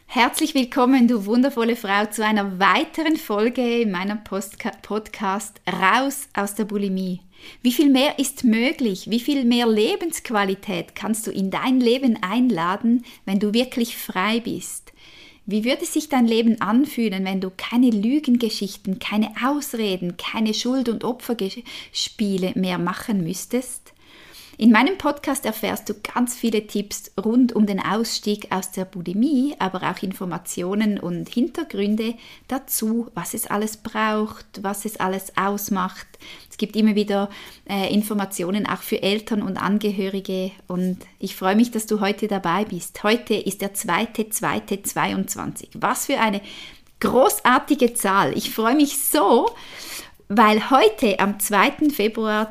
Herzlich willkommen, du wundervolle Frau, zu einer weiteren Folge in meinem Podcast Raus aus der Bulimie. Wie viel mehr ist möglich? Wie viel mehr Lebensqualität kannst du in dein Leben einladen, wenn du wirklich frei bist? Wie würde sich dein Leben anfühlen, wenn du keine Lügengeschichten, keine Ausreden, keine Schuld- und Opferspiele mehr machen müsstest? In meinem Podcast erfährst du ganz viele Tipps rund um den Ausstieg aus der Bulimie, aber auch Informationen und Hintergründe dazu, was es alles braucht, was es alles ausmacht. Es gibt immer wieder Informationen auch für Eltern und Angehörige und ich freue mich, dass du heute dabei bist. Heute ist der 2.2.22. Was für eine großartige Zahl. Ich freue mich so, weil heute am 2. Februar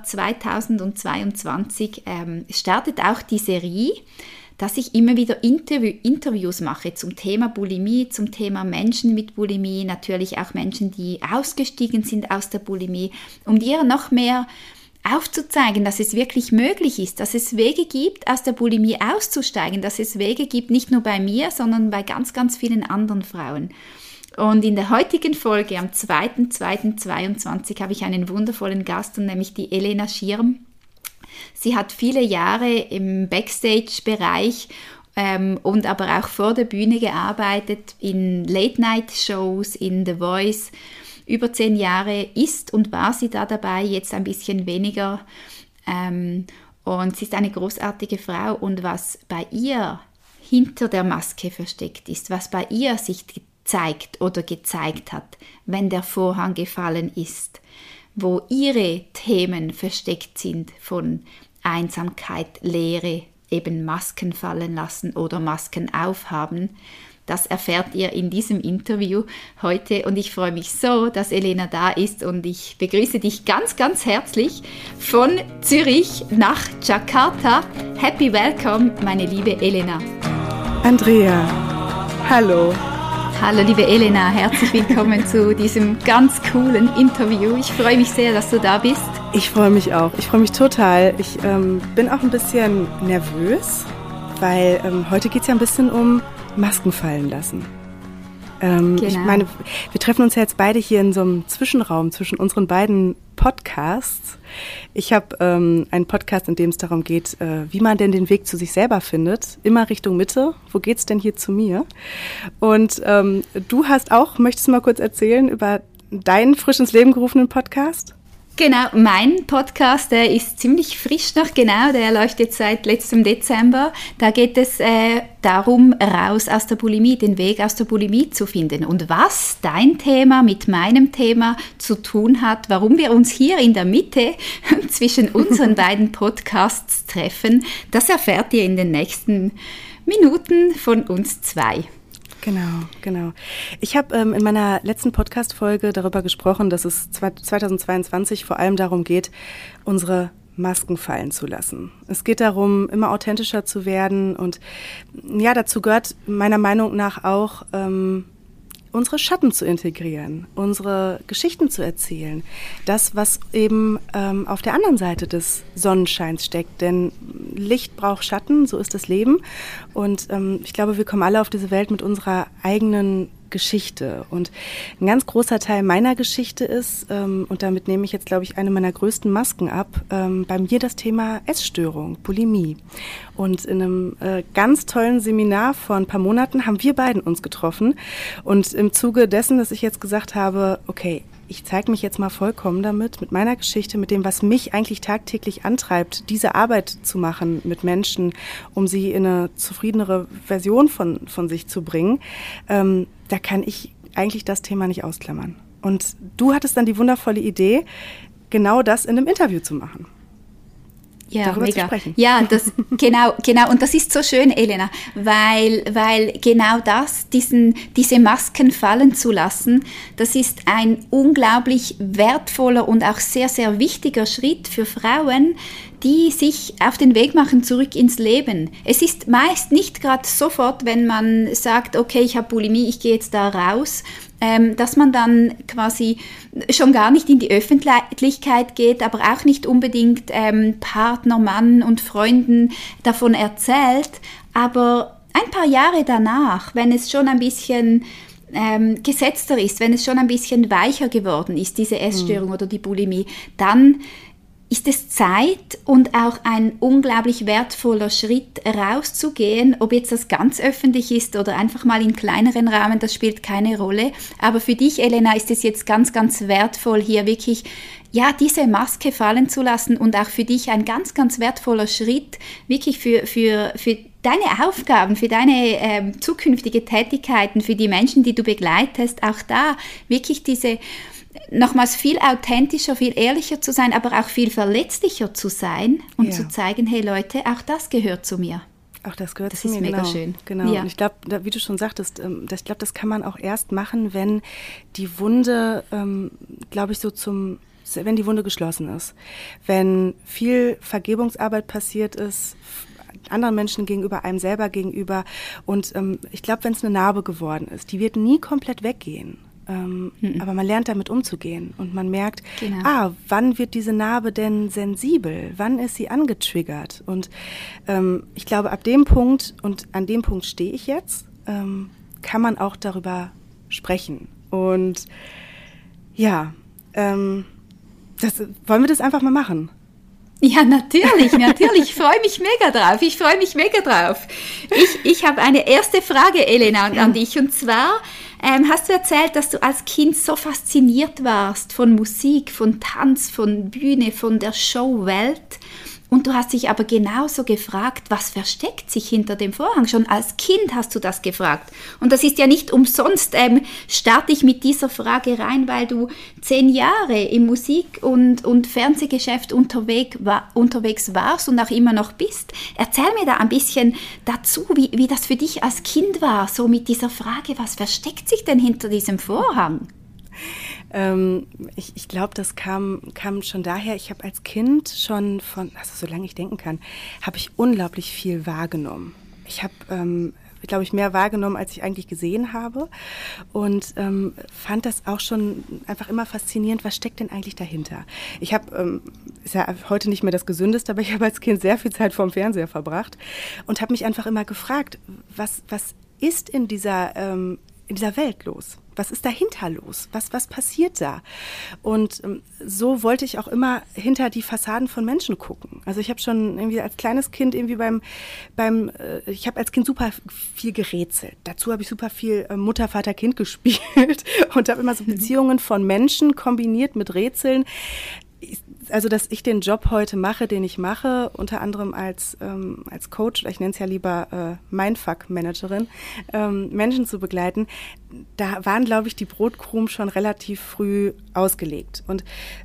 2022 startet auch die Serie, dass ich immer wieder Interviews mache zum Thema Bulimie, zum Thema Menschen mit Bulimie, natürlich auch Menschen, die ausgestiegen sind aus der Bulimie, um dir noch mehr aufzuzeigen, dass es wirklich möglich ist, dass es Wege gibt, aus der Bulimie auszusteigen, dass es Wege gibt, nicht nur bei mir, sondern bei ganz, ganz vielen anderen Frauen. Und in der heutigen Folge, am 2.2.22, habe ich einen wundervollen Gast, und nämlich die Elena Schirm. Sie hat viele Jahre im Backstage-Bereich und aber auch vor der Bühne gearbeitet, in Late-Night-Shows, in The Voice. Über 10 Jahre ist und war sie da dabei, jetzt ein bisschen weniger. Und sie ist eine großartige Frau. Und was bei ihr hinter der Maske versteckt ist, was bei ihr sich zeigt oder gezeigt hat, wenn der Vorhang gefallen ist, wo ihre Themen versteckt sind von Einsamkeit, Leere, eben Masken fallen lassen oder Masken aufhaben. Das erfährt ihr in diesem Interview heute und ich freue mich so, dass Elena da ist und ich begrüße dich ganz, ganz herzlich von Zürich nach Jakarta. Happy Welcome, meine liebe Elena. Andrea, hallo. Hallo liebe Elena, herzlich willkommen zu diesem ganz coolen Interview. Ich freue mich sehr, dass du da bist. Ich freue mich auch, ich freue mich total. Ich bin auch ein bisschen nervös, weil heute geht es ja ein bisschen um Masken fallen lassen. Genau. Ich meine, wir treffen uns ja jetzt beide hier in so einem Zwischenraum zwischen unseren beiden Podcasts. Ich habe einen Podcast, in dem es darum geht, wie man denn den Weg zu sich selber findet, immer Richtung Mitte. Wo geht's denn hier zu mir? Und du hast auch, möchtest du mal kurz erzählen über deinen frisch ins Leben gerufenen Podcast? Genau, mein Podcast, der ist ziemlich frisch noch, genau, der läuft jetzt seit letztem Dezember. Da geht es darum, raus aus der Bulimie, den Weg aus der Bulimie zu finden. Und was dein Thema mit meinem Thema zu tun hat, warum wir uns hier in der Mitte zwischen unseren beiden Podcasts treffen, das erfährt ihr in den nächsten Minuten von uns zwei. Genau. Ich habe in meiner letzten Podcast-Folge darüber gesprochen, dass es 2022 vor allem darum geht, unsere Masken fallen zu lassen. Es geht darum, immer authentischer zu werden und ja, dazu gehört meiner Meinung nach auch unsere Schatten zu integrieren, unsere Geschichten zu erzählen. Das, was eben auf der anderen Seite des Sonnenscheins steckt. Denn Licht braucht Schatten, so ist das Leben. Und ich glaube, wir kommen alle auf diese Welt mit unserer eigenen Geschichte. Und ein ganz großer Teil meiner Geschichte ist, und damit nehme ich jetzt, glaube ich, eine meiner größten Masken ab, bei mir das Thema Essstörung, Bulimie. Und in einem ganz tollen Seminar vor ein paar Monaten haben wir beiden uns getroffen. Und im Zuge dessen, dass ich jetzt gesagt habe, okay, ich zeige mich jetzt mal vollkommen damit, mit meiner Geschichte, mit dem, was mich eigentlich tagtäglich antreibt, diese Arbeit zu machen mit Menschen, um sie in eine zufriedenere Version von sich zu bringen, da kann ich eigentlich das Thema nicht ausklammern. Und du hattest dann die wundervolle Idee, genau das in einem Interview zu machen. Ja, mega. Ja, das, genau. Und das ist so schön, Elena, weil genau das, diese Masken fallen zu lassen, das ist ein unglaublich wertvoller und auch sehr, sehr wichtiger Schritt für Frauen, die sich auf den Weg machen zurück ins Leben. Es ist meist nicht gerade sofort, wenn man sagt, okay, ich habe Bulimie, ich gehe jetzt da raus, dass man dann quasi schon gar nicht in die Öffentlichkeit geht, aber auch nicht unbedingt Partner, Mann und Freunden davon erzählt, aber ein paar Jahre danach, wenn es schon ein bisschen gesetzter ist, wenn es schon ein bisschen weicher geworden ist, diese Essstörung oder die Bulimie, dann ist es Zeit und auch ein unglaublich wertvoller Schritt, rauszugehen, ob jetzt das ganz öffentlich ist oder einfach mal in kleineren Rahmen, das spielt keine Rolle. Aber für dich, Elena, ist es jetzt ganz, ganz wertvoll, hier wirklich diese Maske fallen zu lassen und auch für dich ein ganz, ganz wertvoller Schritt, wirklich für deine Aufgaben, für deine zukünftige Tätigkeiten, für die Menschen, die du begleitest, auch da wirklich diese nochmals viel authentischer, viel ehrlicher zu sein, aber auch viel verletzlicher zu sein und zu zeigen, hey Leute, auch das gehört zu mir. Auch das gehört zu mir, das ist mega genau. schön. Genau. Ja. Und ich glaube, wie du schon sagtest, ich glaube, das kann man auch erst machen, wenn die Wunde, wenn die Wunde geschlossen ist. Wenn viel Vergebungsarbeit passiert ist, anderen Menschen gegenüber, einem selber gegenüber. Und ich glaube, wenn es eine Narbe geworden ist, die wird nie komplett weggehen. Aber man lernt damit umzugehen und man merkt, wann wird diese Narbe denn sensibel? Wann ist sie angetriggert? Und ich glaube, ab dem Punkt, und an dem Punkt stehe ich jetzt, kann man auch darüber sprechen. Und wollen wir das einfach mal machen? Ja, natürlich. Ich freue mich mega drauf. Ich habe eine erste Frage, Elena, an dich. Und zwar hast du erzählt, dass du als Kind so fasziniert warst von Musik, von Tanz, von Bühne, von der Showwelt. Und du hast dich aber genauso gefragt, was versteckt sich hinter dem Vorhang? Schon als Kind hast du das gefragt. Und das ist ja nicht umsonst, starte ich mit dieser Frage rein, weil du 10 Jahre im Musik- und Fernsehgeschäft unterwegs warst und auch immer noch bist. Erzähl mir da ein bisschen dazu, wie das für dich als Kind war, so mit dieser Frage, was versteckt sich denn hinter diesem Vorhang? Ich glaube, das kam schon daher, ich habe als Kind schon solange ich denken kann, habe ich unglaublich viel wahrgenommen. Ich habe, glaube ich, mehr wahrgenommen, als ich eigentlich gesehen habe und fand das auch schon einfach immer faszinierend, was steckt denn eigentlich dahinter? Ich habe, ist ja heute nicht mehr das Gesündeste, aber ich habe als Kind sehr viel Zeit vorm Fernseher verbracht und habe mich einfach immer gefragt, was ist in dieser Welt los? Was ist dahinter los? Was passiert da? Und so wollte ich auch immer hinter die Fassaden von Menschen gucken. Also ich habe schon irgendwie als kleines Kind irgendwie ich habe als Kind super viel gerätselt. Dazu habe ich super viel Mutter, Vater, Kind gespielt und habe immer so Beziehungen von Menschen kombiniert mit Rätseln. Also, dass ich den Job heute mache, den ich mache, unter anderem als Coach, ich nenne es ja lieber Mindfuck-Managerin, Menschen zu begleiten, da waren, glaube ich, die Brotkrumen schon relativ früh ausgelegt. Und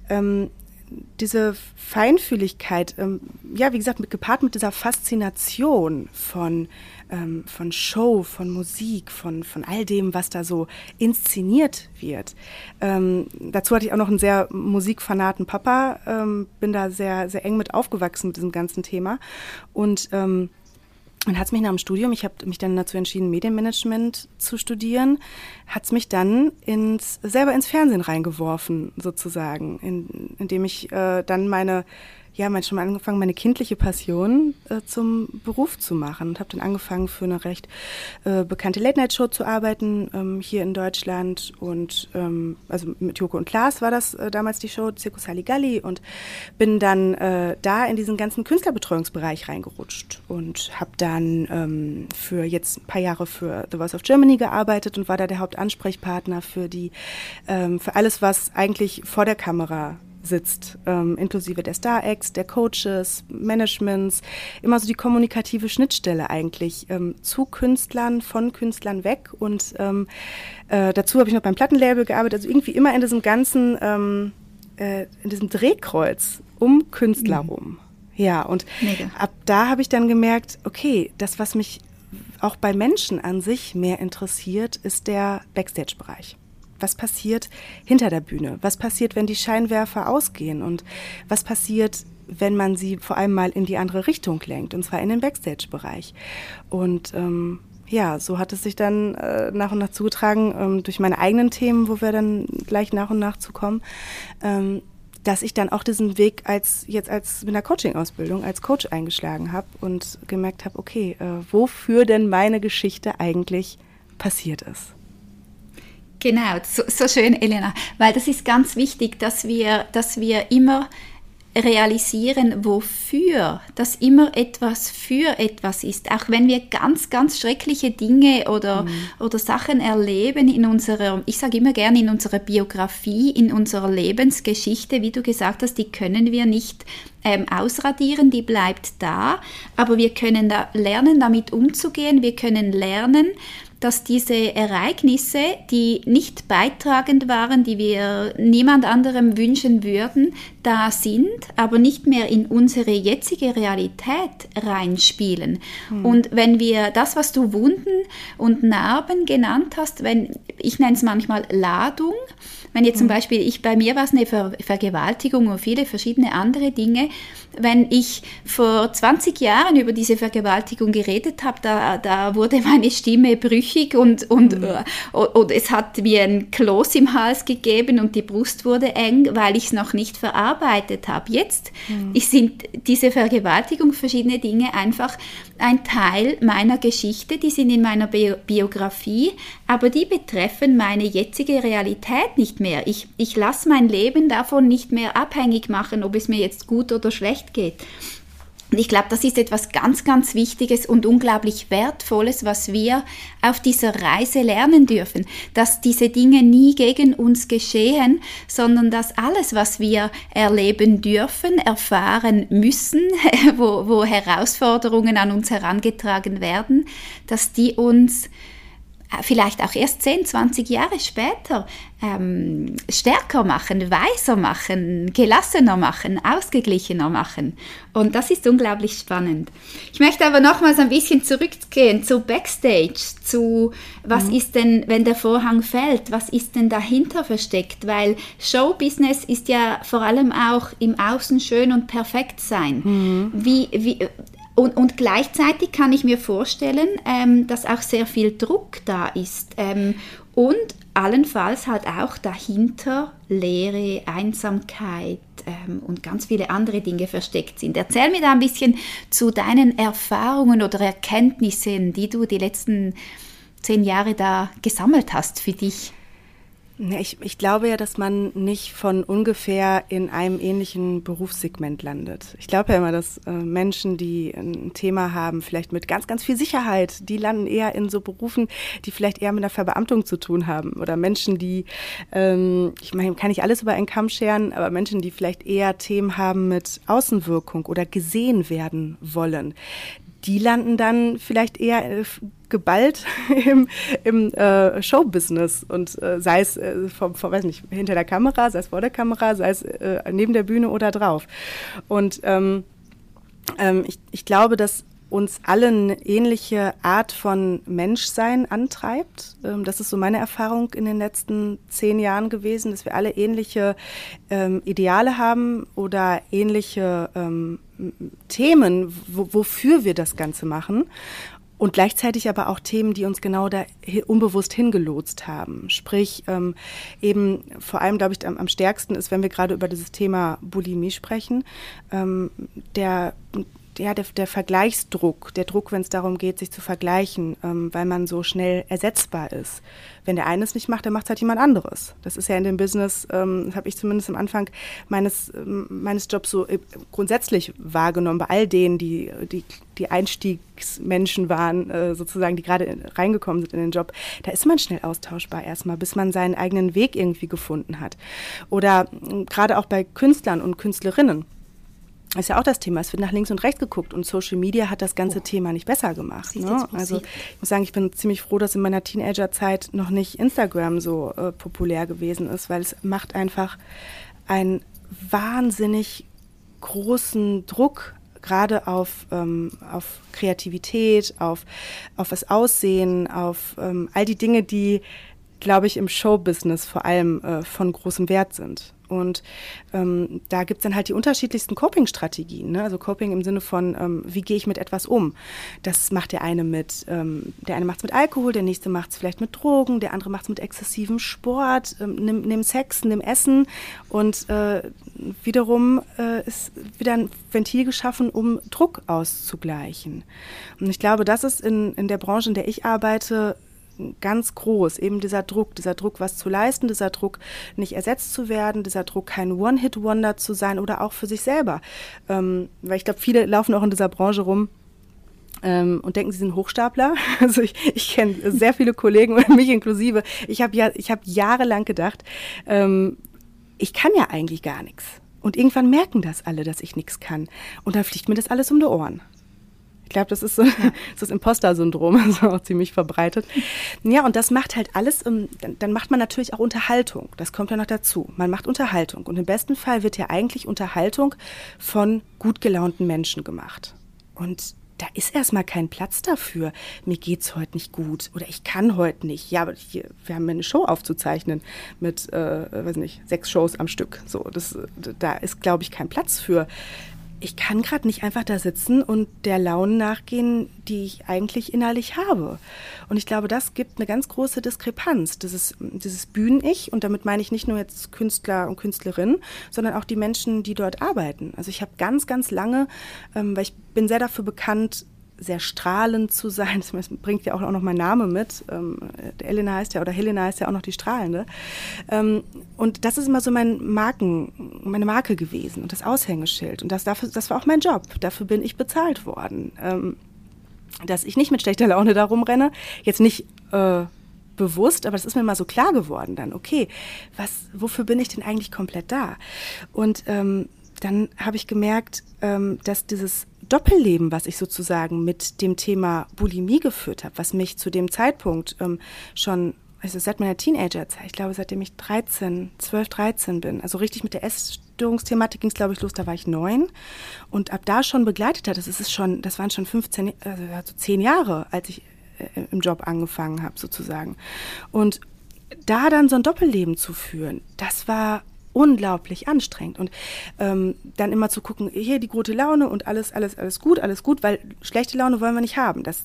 diese Feinfühligkeit, wie gesagt, gepaart mit dieser Faszination von Show, von Musik, von all dem, was da so inszeniert wird. Dazu hatte ich auch noch einen sehr musikfanaten Papa, bin da sehr, sehr eng mit aufgewachsen mit diesem ganzen Thema. Und dann hat es mich nach dem Studium, ich habe mich dann dazu entschieden, Medienmanagement zu studieren, hat es mich dann selber ins Fernsehen reingeworfen, sozusagen, indem ich dann schon mal angefangen, meine kindliche Passion zum Beruf zu machen und habe dann angefangen, für eine recht bekannte Late-Night-Show zu arbeiten hier in Deutschland und also mit Joko und Klaas war das damals die Show, Circus Halligalli, und bin dann da in diesen ganzen Künstlerbetreuungsbereich reingerutscht und habe dann für jetzt ein paar Jahre für The Voice of Germany gearbeitet und war da der Hauptansprechpartner für alles, was eigentlich vor der Kamera sitzt, inklusive der Star-Acts, der Coaches, Managements, immer so die kommunikative Schnittstelle eigentlich zu Künstlern, von Künstlern weg und dazu habe ich noch beim Plattenlabel gearbeitet, also irgendwie immer in diesem ganzen, in diesem Drehkreuz um Künstler rum. Ja, und ab da habe ich dann gemerkt, okay, das, was mich auch bei Menschen an sich mehr interessiert, ist der Backstage-Bereich. Was passiert hinter der Bühne? Was passiert, wenn die Scheinwerfer ausgehen? Und was passiert, wenn man sie vor allem mal in die andere Richtung lenkt? Und zwar in den Backstage-Bereich. Und so hat es sich dann nach und nach zugetragen, durch meine eigenen Themen, wo wir dann gleich nach und nach zu kommen, dass ich dann auch diesen Weg als mit einer Coaching-Ausbildung als Coach eingeschlagen habe und gemerkt habe, okay, wofür denn meine Geschichte eigentlich passiert ist. Genau, so schön, Elena, weil das ist ganz wichtig, dass wir immer realisieren, wofür, dass immer etwas für etwas ist. Auch wenn wir ganz, ganz schreckliche Dinge oder Sachen erleben in unserer, ich sage immer gerne, in unserer Biografie, in unserer Lebensgeschichte, wie du gesagt hast, die können wir nicht ausradieren, die bleibt da, aber wir können da lernen, damit umzugehen, wir können lernen, dass diese Ereignisse, die nicht beitragend waren, die wir niemand anderem wünschen würden, da sind, aber nicht mehr in unsere jetzige Realität reinspielen. Und wenn wir das, was du Wunden und Narben genannt hast, ich nenne es manchmal Ladung, wenn jetzt zum Beispiel, bei mir war es eine Vergewaltigung und viele verschiedene andere Dinge, wenn ich vor 20 Jahren über diese Vergewaltigung geredet habe, da wurde meine Stimme brüchig und es hat mir ein Kloß im Hals gegeben und die Brust wurde eng, weil ich es noch nicht verarbeitet habe. Jetzt sind diese Vergewaltigung, verschiedene Dinge einfach ein Teil meiner Geschichte, die sind in meiner Biografie, aber die betreffen meine jetzige Realität nicht mehr. Ich lasse mein Leben davon nicht mehr abhängig machen, ob es mir jetzt gut oder schlecht geht. Und ich glaube, das ist etwas ganz, ganz Wichtiges und unglaublich Wertvolles, was wir auf dieser Reise lernen dürfen. Dass diese Dinge nie gegen uns geschehen, sondern dass alles, was wir erleben dürfen, erfahren müssen, wo Herausforderungen an uns herangetragen werden, dass die uns vielleicht auch erst 10, 20 Jahre später stärker machen, weiser machen, gelassener machen, ausgeglichener machen. Und das ist unglaublich spannend. Ich möchte aber nochmals ein bisschen zurückgehen zu Backstage, zu was ist denn, wenn der Vorhang fällt, was ist denn dahinter versteckt? Weil Showbusiness ist ja vor allem auch im Außen schön und perfekt sein. Und gleichzeitig kann ich mir vorstellen, dass auch sehr viel Druck da ist und allenfalls halt auch dahinter Leere, Einsamkeit und ganz viele andere Dinge versteckt sind. Erzähl mir da ein bisschen zu deinen Erfahrungen oder Erkenntnissen, die du die letzten 10 Jahre da gesammelt hast für dich. Ich glaube ja, dass man nicht von ungefähr in einem ähnlichen Berufssegment landet. Ich glaube ja immer, dass Menschen, die ein Thema haben, vielleicht mit ganz, ganz viel Sicherheit, die landen eher in so Berufen, die vielleicht eher mit einer Verbeamtung zu tun haben. Oder Menschen, die, ich meine, kann nicht alles über einen Kamm scheren, aber Menschen, die vielleicht eher Themen haben mit Außenwirkung oder gesehen werden wollen, die landen dann vielleicht eher geballt im Showbusiness und sei es weiß nicht, hinter der Kamera, sei es vor der Kamera, sei es neben der Bühne oder drauf. Und ich glaube, dass uns alle eine ähnliche Art von Menschsein antreibt. Das ist so meine Erfahrung in den letzten 10 Jahren gewesen, dass wir alle ähnliche Ideale haben oder ähnliche Themen, wofür wir das Ganze machen. Und gleichzeitig aber auch Themen, die uns genau da unbewusst hingelotst haben. Sprich, eben vor allem, glaube ich, am stärksten ist, wenn wir gerade über dieses Thema Bulimie sprechen, der Vergleichsdruck, der Druck, wenn es darum geht, sich zu vergleichen, weil man so schnell ersetzbar ist. Wenn der eine es nicht macht, dann macht es halt jemand anderes. Das ist ja in dem Business, das habe ich zumindest am Anfang meines Jobs so grundsätzlich wahrgenommen, bei all denen, die Einstiegsmenschen waren, sozusagen, die gerade reingekommen sind in den Job. Da ist man schnell austauschbar erstmal, bis man seinen eigenen Weg irgendwie gefunden hat. Oder gerade auch bei Künstlern und Künstlerinnen. Das ist ja auch das Thema, es wird nach links und rechts geguckt und Social Media hat das ganze Thema nicht besser gemacht. Ne? Also ich muss sagen, ich bin ziemlich froh, dass in meiner Teenagerzeit noch nicht Instagram so populär gewesen ist, weil es macht einfach einen wahnsinnig großen Druck, gerade auf Kreativität, auf das Aussehen, auf all die Dinge, die, glaube ich, im Showbusiness vor allem von großem Wert sind. Und da gibt es dann halt die unterschiedlichsten Coping-Strategien. Ne? Also Coping im Sinne von, wie gehe ich mit etwas um? Das macht der eine macht es mit Alkohol, der nächste macht es vielleicht mit Drogen, der andere macht es mit exzessivem Sport, nimm Sex, nimm Essen. Und wiederum ist wieder ein Ventil geschaffen, um Druck auszugleichen. Und ich glaube, das ist in der Branche, in der ich arbeite, ganz groß, eben dieser Druck, was zu leisten, dieser Druck, nicht ersetzt zu werden, dieser Druck, kein One-Hit-Wonder zu sein oder auch für sich selber. Weil ich glaube, viele laufen auch in dieser Branche rum und denken, sie sind Hochstapler. Also ich kenne sehr viele Kollegen und mich inklusive. Ich habe jahrelang gedacht, ich kann ja eigentlich gar nichts. Und irgendwann merken das alle, dass ich nichts kann. Und dann fliegt mir das alles um die Ohren. Ich glaube, das ist so das Imposter-Syndrom, also auch ziemlich verbreitet. Ja, und das macht halt alles, dann macht man natürlich auch Unterhaltung. Das kommt ja noch dazu. Man macht Unterhaltung. Und im besten Fall wird ja eigentlich Unterhaltung von gut gelaunten Menschen gemacht. Und da ist erstmal kein Platz dafür. Mir geht's heute nicht gut oder ich kann heute nicht. Ja, aber wir haben eine Show aufzuzeichnen mit, 6 Shows am Stück. So, da ist, glaube ich, kein Platz für. Ich kann gerade nicht einfach da sitzen und der Laune nachgehen, die ich eigentlich innerlich habe. Und ich glaube, das gibt eine ganz große Diskrepanz. Dieses Bühnen-Ich, und damit meine ich nicht nur jetzt Künstler und Künstlerinnen, sondern auch die Menschen, die dort arbeiten. Also ich habe ganz, ganz lange, weil ich bin sehr dafür bekannt, sehr strahlend zu sein. Das bringt ja auch noch mein Name mit. Helena heißt ja auch noch die Strahlende. Und das ist immer so meine Marke gewesen und das Aushängeschild. Und das war auch mein Job. Dafür bin ich bezahlt worden. Dass ich nicht mit schlechter Laune da rumrenne, jetzt nicht bewusst, aber das ist mir mal so klar geworden dann. Okay, wofür bin ich denn eigentlich komplett da? Und dann habe ich gemerkt, dass dieses Doppelleben, was ich sozusagen mit dem Thema Bulimie geführt habe, was mich zu dem Zeitpunkt schon, also seit meiner Teenagerzeit, ich glaube, seitdem ich 12, 13 bin, also richtig mit der Essstörungsthematik ging es, glaube ich, los, da war ich 9 und ab da schon begleitet hat, das waren schon 10 Jahre, als ich im Job angefangen habe, sozusagen. Und da dann so ein Doppelleben zu führen, das war unglaublich anstrengend. Und dann immer zu gucken, hier die gute Laune und alles gut, weil schlechte Laune wollen wir nicht haben. Das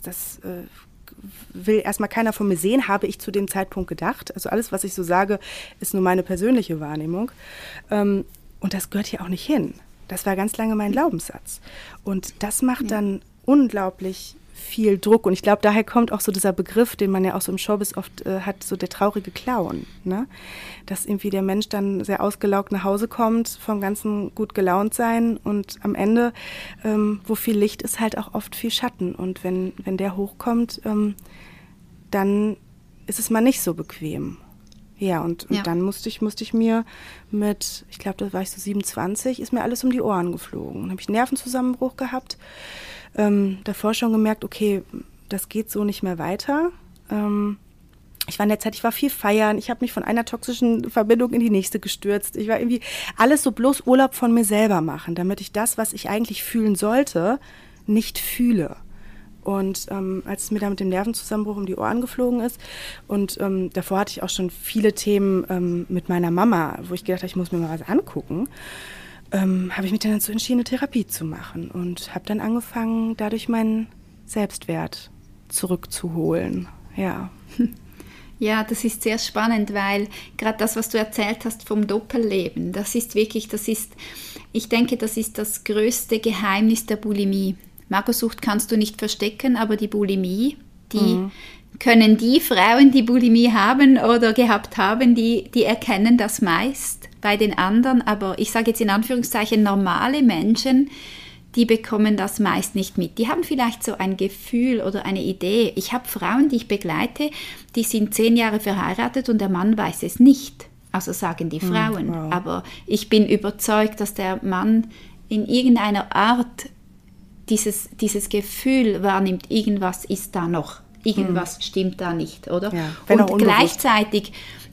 will erstmal keiner von mir sehen, habe ich zu dem Zeitpunkt gedacht. Also alles, was ich so sage, ist nur meine persönliche Wahrnehmung. Und das gehört hier auch nicht hin. Das war ganz lange mein Glaubenssatz. Und das macht dann unglaublich viel Druck. Und ich glaube, daher kommt auch so dieser Begriff, den man ja auch so im Showbiz oft hat, so der traurige Clown. Ne? Dass irgendwie der Mensch dann sehr ausgelaugt nach Hause kommt, vom ganzen gut gelaunt sein und am Ende, wo viel Licht ist, halt auch oft viel Schatten. Und wenn der hochkommt, dann ist es mal nicht so bequem. Ja, und dann musste ich mir mit, ich glaube, da war ich so 27, ist mir alles um die Ohren geflogen. Dann habe ich einen Nervenzusammenbruch gehabt. Davor schon gemerkt, okay, das geht so nicht mehr weiter. Ich war viel feiern, ich habe mich von einer toxischen Verbindung in die nächste gestürzt. Ich war irgendwie alles so bloß Urlaub von mir selber machen, damit ich das, was ich eigentlich fühlen sollte, nicht fühle. Und als es mir da mit dem Nervenzusammenbruch um die Ohren geflogen ist und davor hatte ich auch schon viele Themen mit meiner Mama, wo ich gedacht habe, ich muss mir mal was angucken, habe ich mich dann dazu entschieden, eine Therapie zu machen und habe dann angefangen, dadurch meinen Selbstwert zurückzuholen. Ja. Ja, das ist sehr spannend, weil gerade das, was du erzählt hast vom Doppelleben, ich denke, das ist das größte Geheimnis der Bulimie. Magersucht kannst du nicht verstecken, aber die Bulimie, können die Frauen, die Bulimie haben oder gehabt haben, die erkennen das meist bei den anderen, aber ich sage jetzt in Anführungszeichen normale Menschen, die bekommen das meist nicht mit. Die haben vielleicht so ein Gefühl oder eine Idee. Ich habe Frauen, die ich begleite, die sind 10 Jahre verheiratet und der Mann weiß es nicht. Also sagen die Frauen. Wow. Aber ich bin überzeugt, dass der Mann in irgendeiner Art dieses Gefühl wahrnimmt, irgendwas ist da noch. Irgendwas stimmt da nicht, oder? Ja, und gleichzeitig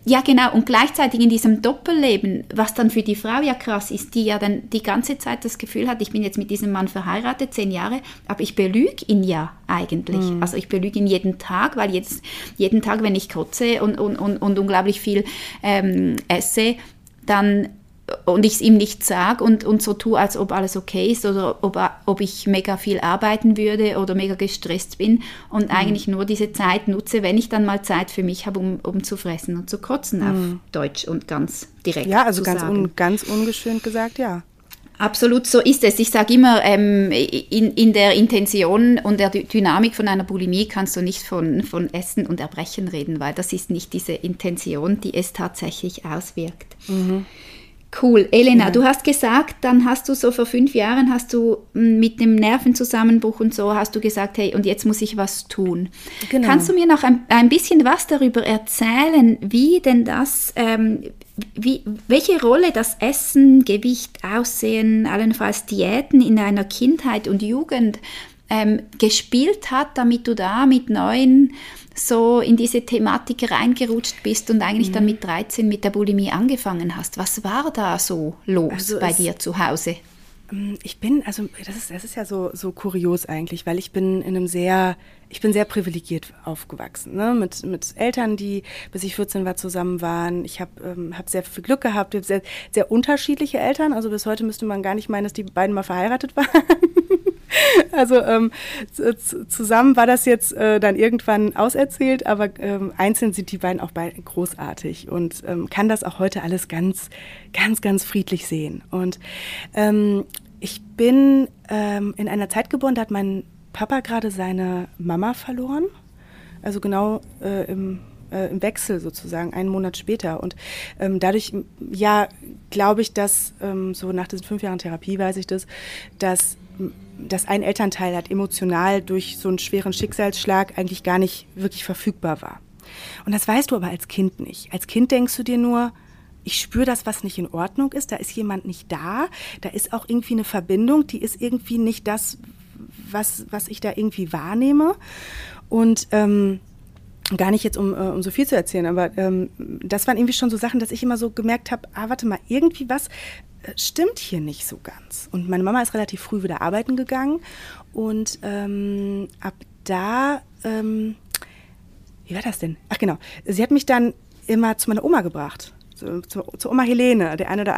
in diesem Doppelleben, was dann für die Frau ja krass ist, die ja dann die ganze Zeit das Gefühl hat, ich bin jetzt mit diesem Mann verheiratet, 10 Jahre, aber ich belüge ihn ja eigentlich. Also ich belüge ihn jeden Tag, weil jetzt jeden Tag, wenn ich kotze und unglaublich viel esse, dann und ich es ihm nicht sage und so tue, als ob alles okay ist oder ob ich mega viel arbeiten würde oder mega gestresst bin und eigentlich nur diese Zeit nutze, wenn ich dann mal Zeit für mich habe, um zu fressen und zu kotzen, auf Deutsch und ganz direkt Ja, also zu ganz ungeschönt gesagt, ja. Absolut, so ist es. Ich sage immer, in der Intention und der Dynamik von einer Bulimie kannst du nicht von Essen und Erbrechen reden, weil das ist nicht diese Intention, die es tatsächlich auswirkt. Cool. Elena, du hast gesagt, dann hast du so vor 5 Jahren, hast du mit dem Nervenzusammenbruch und so, hast du gesagt, hey, und jetzt muss ich was tun. Genau. Kannst du mir noch ein bisschen was darüber erzählen, wie denn das, welche Rolle das Essen, Gewicht, Aussehen, allenfalls Diäten in deiner Kindheit und Jugend gespielt hat, damit du da mit 9 so in diese Thematik reingerutscht bist und eigentlich dann mit 13 mit der Bulimie angefangen hast. Was war da so los bei dir zu Hause? Das ist ja so kurios eigentlich, weil ich bin sehr privilegiert aufgewachsen, ne? Mit Eltern, die bis ich 14 war zusammen waren. Ich habe sehr viel Glück gehabt, ich habe sehr, sehr unterschiedliche Eltern, also bis heute müsste man gar nicht meinen, dass die beiden mal verheiratet waren. Also zusammen war das jetzt dann irgendwann auserzählt, aber einzeln sind die beiden auch beide großartig und kann das auch heute alles ganz, ganz, ganz friedlich sehen. Und ich bin in einer Zeit geboren, da hat mein Papa gerade seine Mama verloren, also genau im Wechsel sozusagen, einen Monat später. Und dadurch, ja, glaube ich, dass so nach diesen 5 Jahren Therapie weiß ich das, dass ein Elternteil halt emotional durch so einen schweren Schicksalsschlag eigentlich gar nicht wirklich verfügbar war. Und das weißt du aber als Kind nicht. Als Kind denkst du dir nur, ich spüre das, was nicht in Ordnung ist, da ist jemand nicht da ist auch irgendwie eine Verbindung, die ist irgendwie nicht das, was ich da irgendwie wahrnehme. Und gar nicht jetzt, um so viel zu erzählen, aber das waren irgendwie schon so Sachen, dass ich immer so gemerkt habe, warte mal, irgendwie was stimmt hier nicht so ganz. Und meine Mama ist relativ früh wieder arbeiten gegangen und ab da, wie war das denn? Ach genau, sie hat mich dann immer zu meiner Oma gebracht. Zu Oma Helene, die eine oder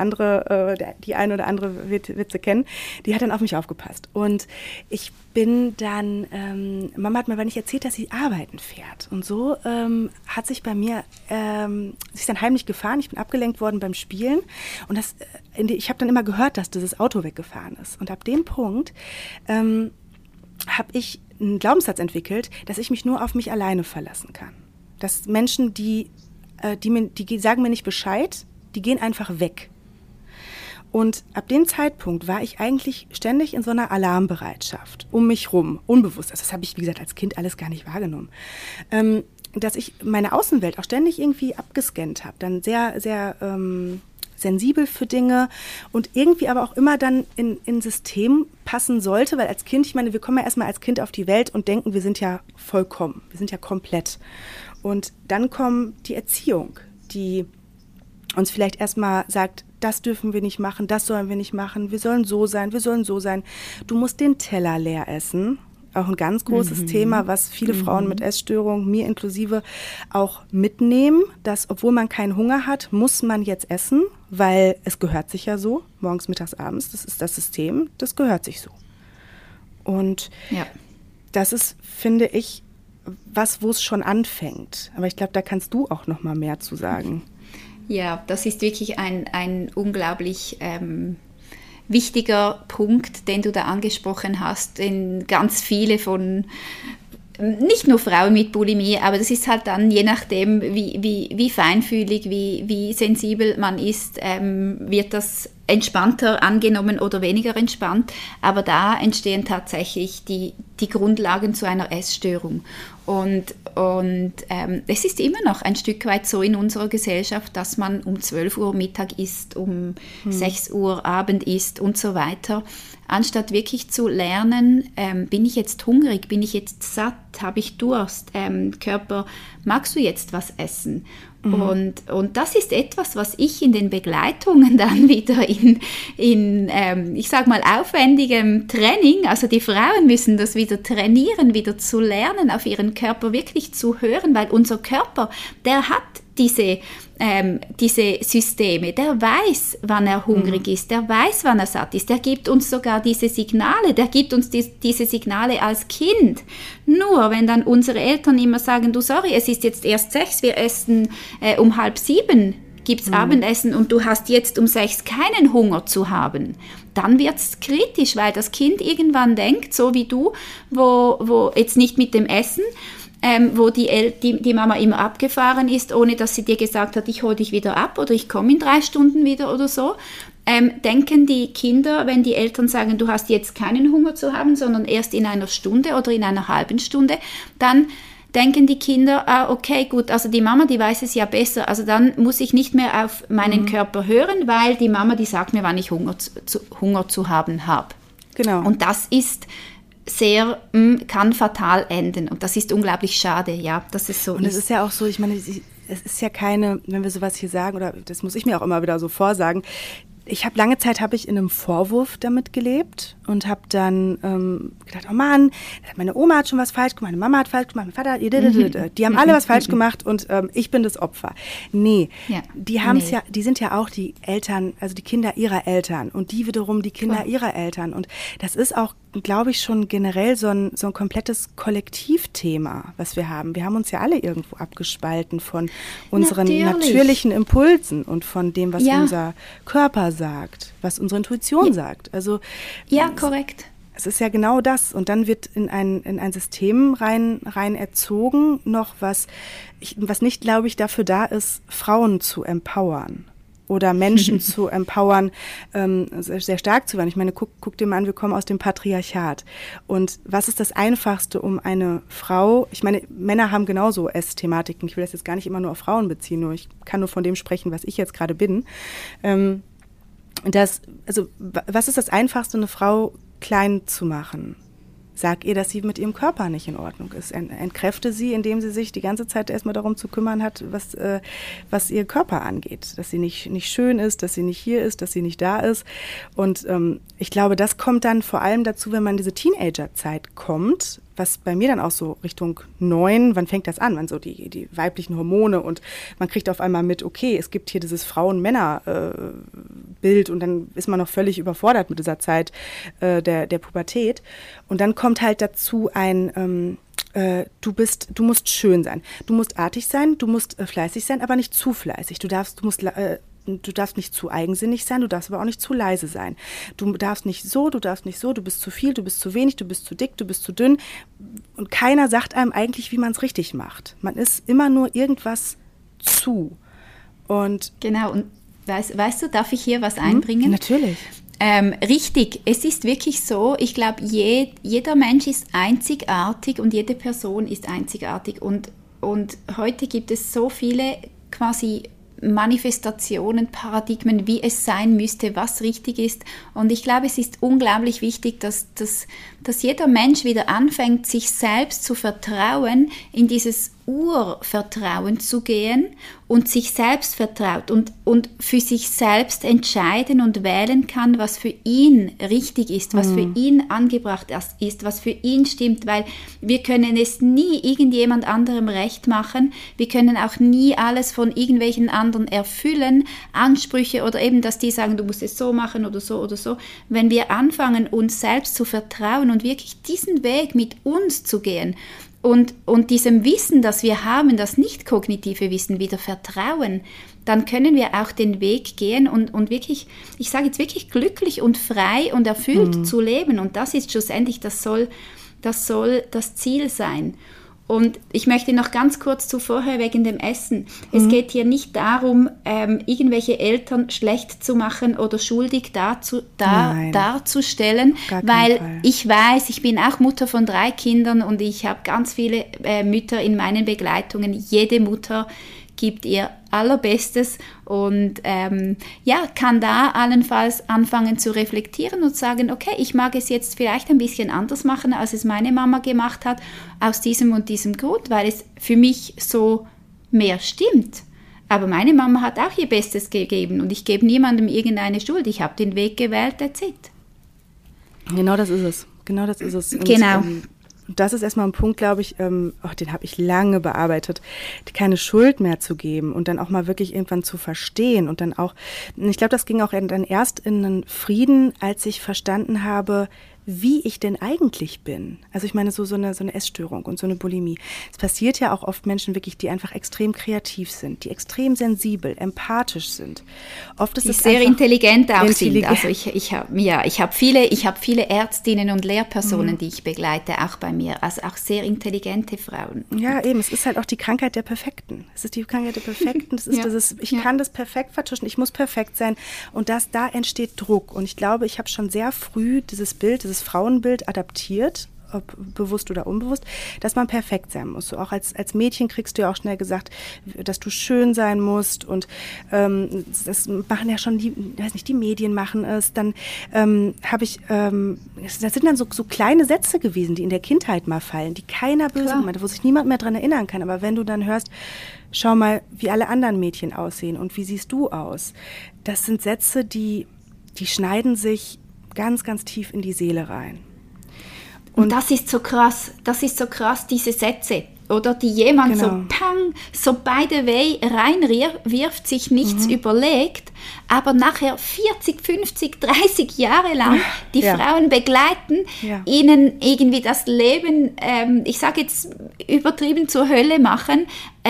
andere wird sie kennen, die hat dann auf mich aufgepasst. Und ich bin dann, Mama hat mir aber nicht erzählt, dass sie arbeiten fährt. Und so hat sich bei mir, sie ist dann heimlich gefahren, ich bin abgelenkt worden beim Spielen. Und ich habe dann immer gehört, dass dieses Auto weggefahren ist. Und ab dem Punkt habe ich einen Glaubenssatz entwickelt, dass ich mich nur auf mich alleine verlassen kann. Dass Menschen, die sagen mir nicht Bescheid, die gehen einfach weg. Und ab dem Zeitpunkt war ich eigentlich ständig in so einer Alarmbereitschaft um mich rum, unbewusst. Also das habe ich, wie gesagt, als Kind alles gar nicht wahrgenommen. Dass ich meine Außenwelt auch ständig irgendwie abgescannt habe, dann sehr, sehr sensibel für Dinge und irgendwie aber auch immer dann in System passen sollte, weil als Kind, ich meine, wir kommen ja erstmal als Kind auf die Welt und denken, wir sind ja vollkommen, wir sind ja komplett. Und dann kommt die Erziehung, die uns vielleicht erstmal sagt, das dürfen wir nicht machen, das sollen wir nicht machen, wir sollen so sein, Du musst den Teller leer essen. Auch ein ganz großes Thema, was viele Frauen mit Essstörungen, mir inklusive, auch mitnehmen, dass, obwohl man keinen Hunger hat, muss man jetzt essen, weil es gehört sich ja so, morgens, mittags, abends, das ist das System, das gehört sich so. Und das ist, finde ich, wo es schon anfängt. Aber ich glaube, da kannst du auch noch mal mehr zu sagen. Ja, das ist wirklich ein unglaublich wichtiger Punkt, den du da angesprochen hast, den ganz viele von, nicht nur Frauen mit Bulimie, aber das ist halt dann, je nachdem, wie feinfühlig, wie sensibel man ist, wird das entspannter angenommen oder weniger entspannt. Aber da entstehen tatsächlich die Grundlagen zu einer Essstörung. Und es ist immer noch ein Stück weit so in unserer Gesellschaft, dass man um 12 Uhr Mittag isst, um 6 Uhr Abend isst und so weiter. Anstatt wirklich zu lernen, bin ich jetzt hungrig, bin ich jetzt satt, habe ich Durst, Körper, magst du jetzt was essen? Und das ist etwas, was ich in den Begleitungen dann wieder in ich sag mal, aufwendigem Training, also die Frauen müssen das wieder trainieren, wieder zu lernen, auf ihren Körper wirklich zu hören, weil unser Körper, der hat diese Systeme. Der weiß, wann er hungrig ist, der weiß, wann er satt ist, der gibt uns sogar diese Signale, der gibt uns diese Signale als Kind. Nur wenn dann unsere Eltern immer sagen, du sorry, es ist jetzt erst 6, wir essen um 6:30, gibt's Abendessen und du hast jetzt um 6 keinen Hunger zu haben, dann wird's kritisch, weil das Kind irgendwann denkt, so wie du, wo jetzt nicht mit dem Essen, wo die Mama immer abgefahren ist, ohne dass sie dir gesagt hat, ich hole dich wieder ab oder ich komme in 3 Stunden wieder oder so, denken die Kinder, wenn die Eltern sagen, du hast jetzt keinen Hunger zu haben, sondern erst in einer Stunde oder in einer halben Stunde, dann denken die Kinder, okay, gut, also die Mama, die weiß es ja besser, also dann muss ich nicht mehr auf meinen Körper hören, weil die Mama, die sagt mir, wann ich Hunger zu haben habe. Genau. Und das ist kann fatal enden und das ist unglaublich schade, ja, dass es so ist. Und es ist ja auch so, ich meine, es ist ja keine, wenn wir sowas hier sagen, oder das muss ich mir auch immer wieder so vorsagen, lange Zeit habe ich in einem Vorwurf damit gelebt und habe dann gedacht, oh Mann, meine Oma hat schon was falsch gemacht, meine Mama hat falsch gemacht, mein Vater, die haben alle was falsch gemacht und ich bin das Opfer. Nee, die sind ja auch die Eltern, also die Kinder ihrer Eltern und die wiederum die Kinder ihrer Eltern. Und das ist auch, glaube ich, schon generell so ein komplettes Kollektivthema, was wir haben. Wir haben uns ja alle irgendwo abgespalten von unseren natürlichen Impulsen und von dem, was unser Körper sagt, was unsere Intuition sagt. Also korrekt. Es ist ja genau das. Und dann wird in ein System rein erzogen, noch was nicht, glaube ich, dafür da ist, Frauen zu empowern oder Menschen zu empowern, sehr stark zu werden. Ich meine, guck dir mal an, wir kommen aus dem Patriarchat. Und was ist das Einfachste, um eine Frau, ich meine, Männer haben genauso Essthematiken, ich will das jetzt gar nicht immer nur auf Frauen beziehen, nur ich kann nur von dem sprechen, was ich jetzt gerade bin. Was ist das Einfachste, eine Frau klein zu machen? Sag ihr, dass sie mit ihrem Körper nicht in Ordnung ist. Entkräfte sie, indem sie sich die ganze Zeit erstmal darum zu kümmern hat, was ihr Körper angeht. Dass sie nicht schön ist, dass sie nicht hier ist, dass sie nicht da ist. Und ich glaube, das kommt dann vor allem dazu, wenn man in diese Teenagerzeit kommt, was bei mir dann auch so Richtung 9, wann fängt das an? Wann so die weiblichen Hormone und man kriegt auf einmal mit, okay, es gibt hier dieses Frauen-Männer-Bild und dann ist man noch völlig überfordert mit dieser Zeit der Pubertät. Und dann kommt halt dazu du musst schön sein, du musst artig sein, du musst fleißig sein, aber nicht zu fleißig. Du darfst nicht zu eigensinnig sein, du darfst aber auch nicht zu leise sein. Du darfst nicht so, du bist zu viel, du bist zu wenig, du bist zu dick, du bist zu dünn. Und keiner sagt einem eigentlich, wie man es richtig macht. Man ist immer nur irgendwas zu. Und genau, und weißt du, darf ich hier was einbringen? Natürlich. Richtig, es ist wirklich so, ich glaube, jeder Mensch ist einzigartig und jede Person ist einzigartig. Und heute gibt es so viele quasi Manifestationen, Paradigmen, wie es sein müsste, was richtig ist. Und ich glaube, es ist unglaublich wichtig, dass jeder Mensch wieder anfängt, sich selbst zu vertrauen, in dieses Urvertrauen zu gehen und sich selbst vertraut und für sich selbst entscheiden und wählen kann, was für ihn richtig ist, was für ihn angebracht ist, was für ihn stimmt, weil wir können es nie irgendjemand anderem recht machen, wir können auch nie alles von irgendwelchen anderen erfüllen, Ansprüche oder eben, dass die sagen, du musst es so machen oder so oder so. Wenn wir anfangen, uns selbst zu vertrauen und wirklich diesen Weg mit uns zu gehen, und diesem Wissen, das wir haben, das nicht kognitive Wissen, wieder vertrauen, dann können wir auch den Weg gehen und wirklich, ich sage jetzt wirklich glücklich und frei und erfüllt zu leben. Und das ist schlussendlich, das soll das Ziel sein. Und ich möchte noch ganz kurz vorher wegen dem Essen. Es geht hier nicht darum, irgendwelche Eltern schlecht zu machen oder schuldig darzustellen, weil ich weiß, ich bin auch Mutter von 3 Kindern und ich habe ganz viele Mütter in meinen Begleitungen. Jede Mutter gibt ihr Allerbestes und kann da allenfalls anfangen zu reflektieren und sagen, okay, ich mag es jetzt vielleicht ein bisschen anders machen, als es meine Mama gemacht hat, aus diesem und diesem Grund, weil es für mich so mehr stimmt. Aber meine Mama hat auch ihr Bestes gegeben und ich gebe niemandem irgendeine Schuld. Ich habe den Weg gewählt, that's it. Genau das ist es. Und, genau. das ist erstmal ein Punkt, glaube ich, den habe ich lange bearbeitet, keine Schuld mehr zu geben und dann auch mal wirklich irgendwann zu verstehen und dann auch, ich glaube, das ging auch dann erst in einen Frieden, als ich verstanden habe, wie ich denn eigentlich bin. Also ich meine, so eine Essstörung und so eine Bulimie. Es passiert ja auch oft Menschen wirklich, die einfach extrem kreativ sind, die extrem sensibel, empathisch sind. Oft ist die es sehr intelligent auch sind. Also ich habe viele Ärztinnen und Lehrpersonen, die ich begleite, auch bei mir. Also auch sehr intelligente Frauen. Ja, eben. Es ist halt auch die Krankheit der Perfekten. Es ist die Krankheit der Perfekten. Es ist ich kann das perfekt vertuschen. Ich muss perfekt sein. Und da entsteht Druck. Und ich glaube, ich habe schon sehr früh dieses Frauenbild adaptiert, ob bewusst oder unbewusst, dass man perfekt sein muss. So auch als Mädchen kriegst du ja auch schnell gesagt, dass du schön sein musst und das machen ja schon die Medien machen es. Dann das sind dann so kleine Sätze gewesen, die in der Kindheit mal fallen, die keiner böse gemeint hat, wo sich niemand mehr dran erinnern kann. Aber wenn du dann hörst, schau mal, wie alle anderen Mädchen aussehen und wie siehst du aus? Das sind Sätze, die schneiden sich ganz, ganz tief in die Seele rein. Und das ist so krass, diese Sätze, oder die jemand so by the way reinwirft, sich nichts überlegt, aber nachher 40, 50, 30 Jahre lang die Frauen begleiten, ihnen irgendwie das Leben, ich sage jetzt übertrieben zur Hölle machen,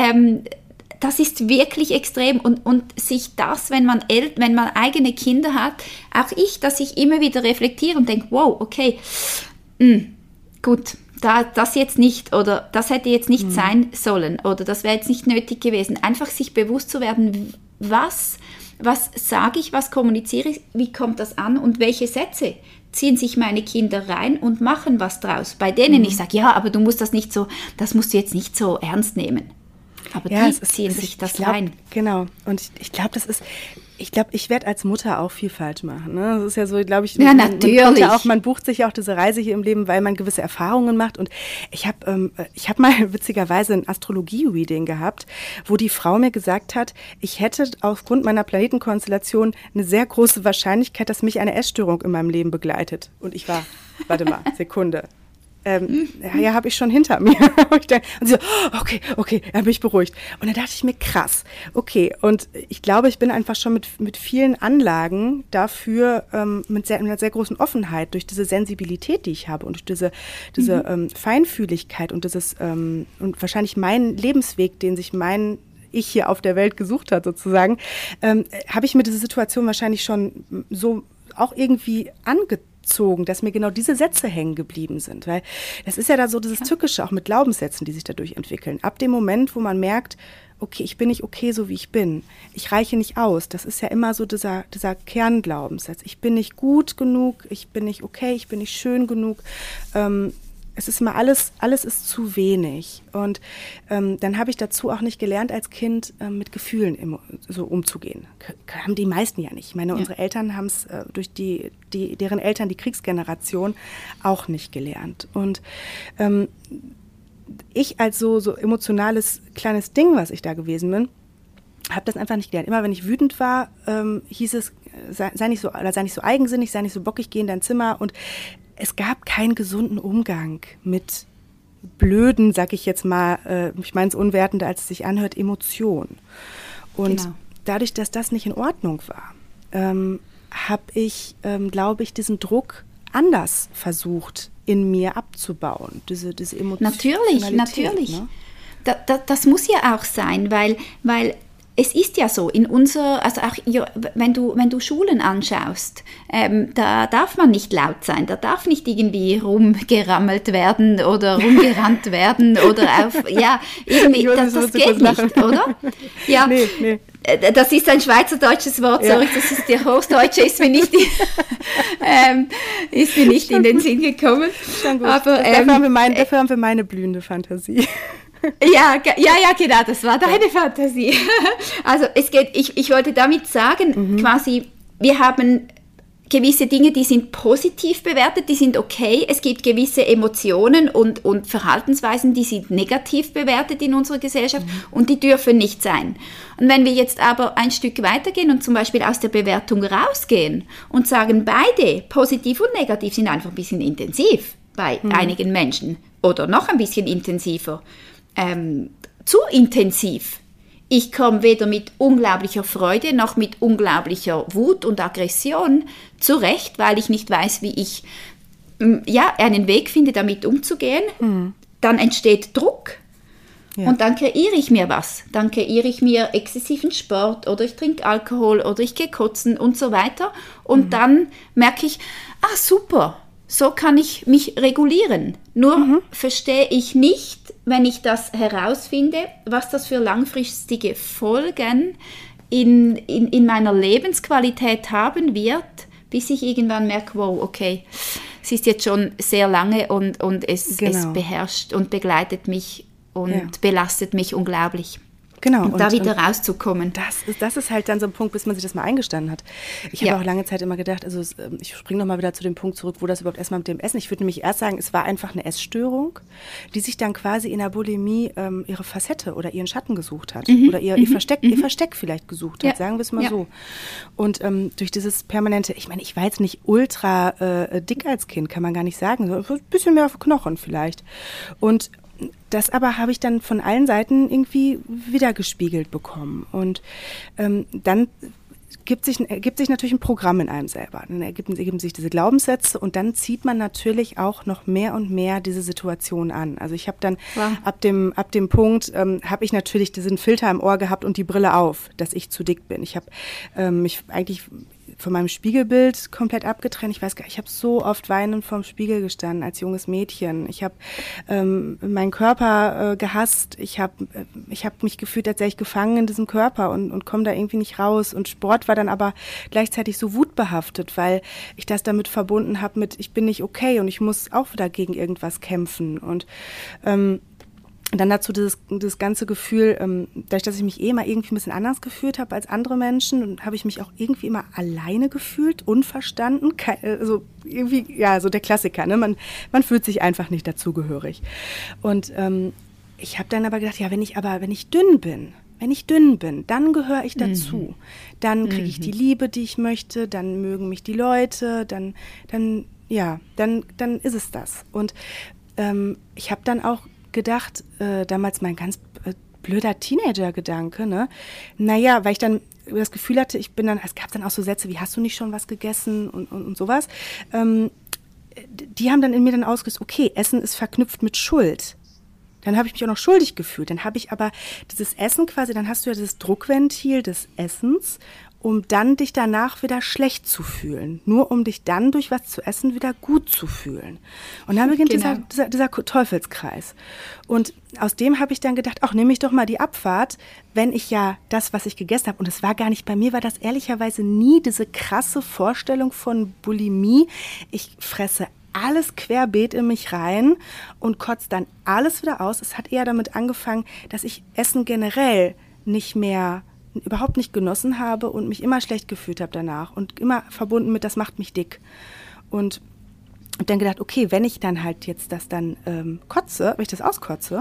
das ist wirklich extrem und sich das, wenn man eigene Kinder hat, auch dass ich immer wieder reflektiere und denke, wow, okay, gut, das jetzt nicht oder das hätte jetzt nicht sein sollen oder das wäre jetzt nicht nötig gewesen. Einfach sich bewusst zu werden, was sage ich, was kommuniziere ich, wie kommt das an und welche Sätze ziehen sich meine Kinder rein und machen was draus. Bei denen ich sage, ja, aber das musst du jetzt nicht so ernst nehmen. Aber die ziehen sich das rein. Genau. Und ich glaube, ich werde als Mutter auch viel falsch machen. Ne? Das ist ja so, glaube ich, man bucht sich ja auch diese Reise hier im Leben, weil man gewisse Erfahrungen macht. Und ich habe mal witzigerweise ein Astrologie-Reading gehabt, wo die Frau mir gesagt hat, ich hätte aufgrund meiner Planetenkonstellation eine sehr große Wahrscheinlichkeit, dass mich eine Essstörung in meinem Leben begleitet. Und ich war, warte mal, Sekunde. Habe ich schon hinter mir. Und sie so, okay, dann bin ich beruhigt. Und dann dachte ich mir, krass, okay. Und ich glaube, ich bin einfach schon mit vielen Anlagen dafür, mit einer sehr großen Offenheit, durch diese Sensibilität, die ich habe und durch diese Feinfühligkeit und und wahrscheinlich meinen Lebensweg, den sich ich hier auf der Welt gesucht hat sozusagen, habe ich mir diese Situation wahrscheinlich schon so auch irgendwie angezogen, dass mir genau diese Sätze hängen geblieben sind. Weil das ist ja da so dieses Tückische, auch mit Glaubenssätzen, die sich dadurch entwickeln. Ab dem Moment, wo man merkt, okay, ich bin nicht okay, so wie ich bin. Ich reiche nicht aus. Das ist ja immer so dieser Kernglaubenssatz. Ich bin nicht gut genug, ich bin nicht okay, ich bin nicht schön genug. Es ist immer alles ist zu wenig. Und dann habe ich dazu auch nicht gelernt, als Kind mit Gefühlen so umzugehen. Haben die meisten ja nicht. Ich meine, unsere Eltern haben es durch deren Eltern, die Kriegsgeneration, auch nicht gelernt. Und ich als so emotionales kleines Ding, was ich da gewesen bin, habe das einfach nicht gelernt. Immer wenn ich wütend war, hieß es, sei nicht so eigensinnig, sei nicht so bockig, geh in dein Zimmer. Und es gab keinen gesunden Umgang mit blöden, sag ich jetzt mal, ich meine es unwertender, als es sich anhört, Emotionen. Und dadurch, dass das nicht in Ordnung war, habe ich, glaube ich, diesen Druck anders versucht, in mir abzubauen. Diese Emotionalität. Natürlich. Ne? Das muss ja auch sein, weil es ist ja so, also auch wenn du Schulen anschaust, da darf man nicht laut sein, da darf nicht irgendwie rumgerammelt werden oder rumgerannt werden oder irgendwie, das geht nicht, oder? Ja, nee. Das ist ein schweizerdeutsches Wort, sorry, das ist der Hochdeutsche, ist mir nicht in den Sinn gekommen. Aber dafür haben wir meine blühende Fantasie. Ja, genau, das war deine Fantasie. Also ich wollte damit sagen, quasi, wir haben gewisse Dinge, die sind positiv bewertet, die sind okay. Es gibt gewisse Emotionen und Verhaltensweisen, die sind negativ bewertet in unserer Gesellschaft und die dürfen nicht sein. Und wenn wir jetzt aber ein Stück weitergehen und zum Beispiel aus der Bewertung rausgehen und sagen, beide, positiv und negativ, sind einfach ein bisschen intensiv. bei einigen Menschen oder noch ein bisschen intensiver, zu intensiv. Ich komme weder mit unglaublicher Freude noch mit unglaublicher Wut und Aggression zurecht, weil ich nicht weiß, wie ich einen Weg finde, damit umzugehen. Dann entsteht Druck. Ja. Und dann kreiere ich mir was. Dann kreiere ich mir exzessiven Sport oder ich trinke Alkohol oder ich gehe kotzen und so weiter. Und dann merke ich, super, so kann ich mich regulieren. Nur verstehe ich nicht, wenn ich das herausfinde, was das für langfristige Folgen in meiner Lebensqualität haben wird, bis ich irgendwann merke, wow, okay, es ist jetzt schon sehr lange und es beherrscht und begleitet mich und belastet mich unglaublich. Genau. Und da wieder rauszukommen. Das ist halt dann so ein Punkt, bis man sich das mal eingestanden hat. Ich habe auch lange Zeit immer gedacht, also ich springe nochmal wieder zu dem Punkt zurück, wo das überhaupt erstmal mit dem Essen, ich würde nämlich erst sagen, es war einfach eine Essstörung, die sich dann quasi in der Bulimie ihre Facette oder ihren Schatten gesucht hat oder ihr Versteck vielleicht gesucht hat, sagen wir es mal so. Und durch dieses permanente, ich meine, ich war jetzt nicht ultra dick als Kind, kann man gar nicht sagen, so ein bisschen mehr auf Knochen vielleicht. Und das aber habe ich dann von allen Seiten irgendwie wiedergespiegelt bekommen. Und dann ergibt sich natürlich ein Programm in einem selber. Dann ergeben sich diese Glaubenssätze und dann zieht man natürlich auch noch mehr und mehr diese Situation an. Also ich habe dann ab dem Punkt, habe ich natürlich diesen Filter im Ohr gehabt und die Brille auf, dass ich zu dick bin. Ich habe mich eigentlich von meinem Spiegelbild komplett abgetrennt. Ich weiß gar nicht, ich habe so oft weinend vorm Spiegel gestanden als junges Mädchen. Ich habe meinen Körper gehasst. Ich habe mich gefühlt, als wäre ich gefangen in diesem Körper und komme da irgendwie nicht raus. Und Sport war dann aber gleichzeitig so wutbehaftet, weil ich das damit verbunden habe mit, ich bin nicht okay und ich muss auch wieder gegen irgendwas kämpfen. Und dann dazu das ganze Gefühl, dadurch, dass ich mich immer irgendwie ein bisschen anders gefühlt habe als andere Menschen, habe ich mich auch irgendwie immer alleine gefühlt, unverstanden, also irgendwie, so der Klassiker, ne? Man fühlt sich einfach nicht dazugehörig. Und ich habe dann aber gedacht, wenn ich dünn bin, dann gehöre ich dazu. Dann kriege ich die Liebe, die ich möchte, dann mögen mich die Leute, dann ist es das. Und ich habe dann auch gedacht, damals mein ganz blöder Teenager-Gedanke, ne? Naja, weil ich dann das Gefühl hatte, es gab dann auch so Sätze wie, hast du nicht schon was gegessen und sowas. Die haben dann in mir dann ausgelöst, okay, Essen ist verknüpft mit Schuld. Dann habe ich mich auch noch schuldig gefühlt. Dann habe ich aber dieses Essen quasi, dann hast du ja dieses Druckventil des Essens, um dann dich danach wieder schlecht zu fühlen. Nur um dich dann durch was zu essen wieder gut zu fühlen. Und dann beginnt dieser Teufelskreis. Und aus dem habe ich dann gedacht, nehme ich doch mal die Abfahrt, wenn ich ja das, was ich gegessen habe, und es war gar nicht, bei mir war das ehrlicherweise nie diese krasse Vorstellung von Bulimie. Ich fresse alles querbeet in mich rein und kotze dann alles wieder aus. Es hat eher damit angefangen, dass ich Essen generell überhaupt nicht genossen habe und mich immer schlecht gefühlt habe danach und immer verbunden mit, das macht mich dick. Und dann gedacht, okay, wenn ich dann halt jetzt das dann kotze, wenn ich das auskotze,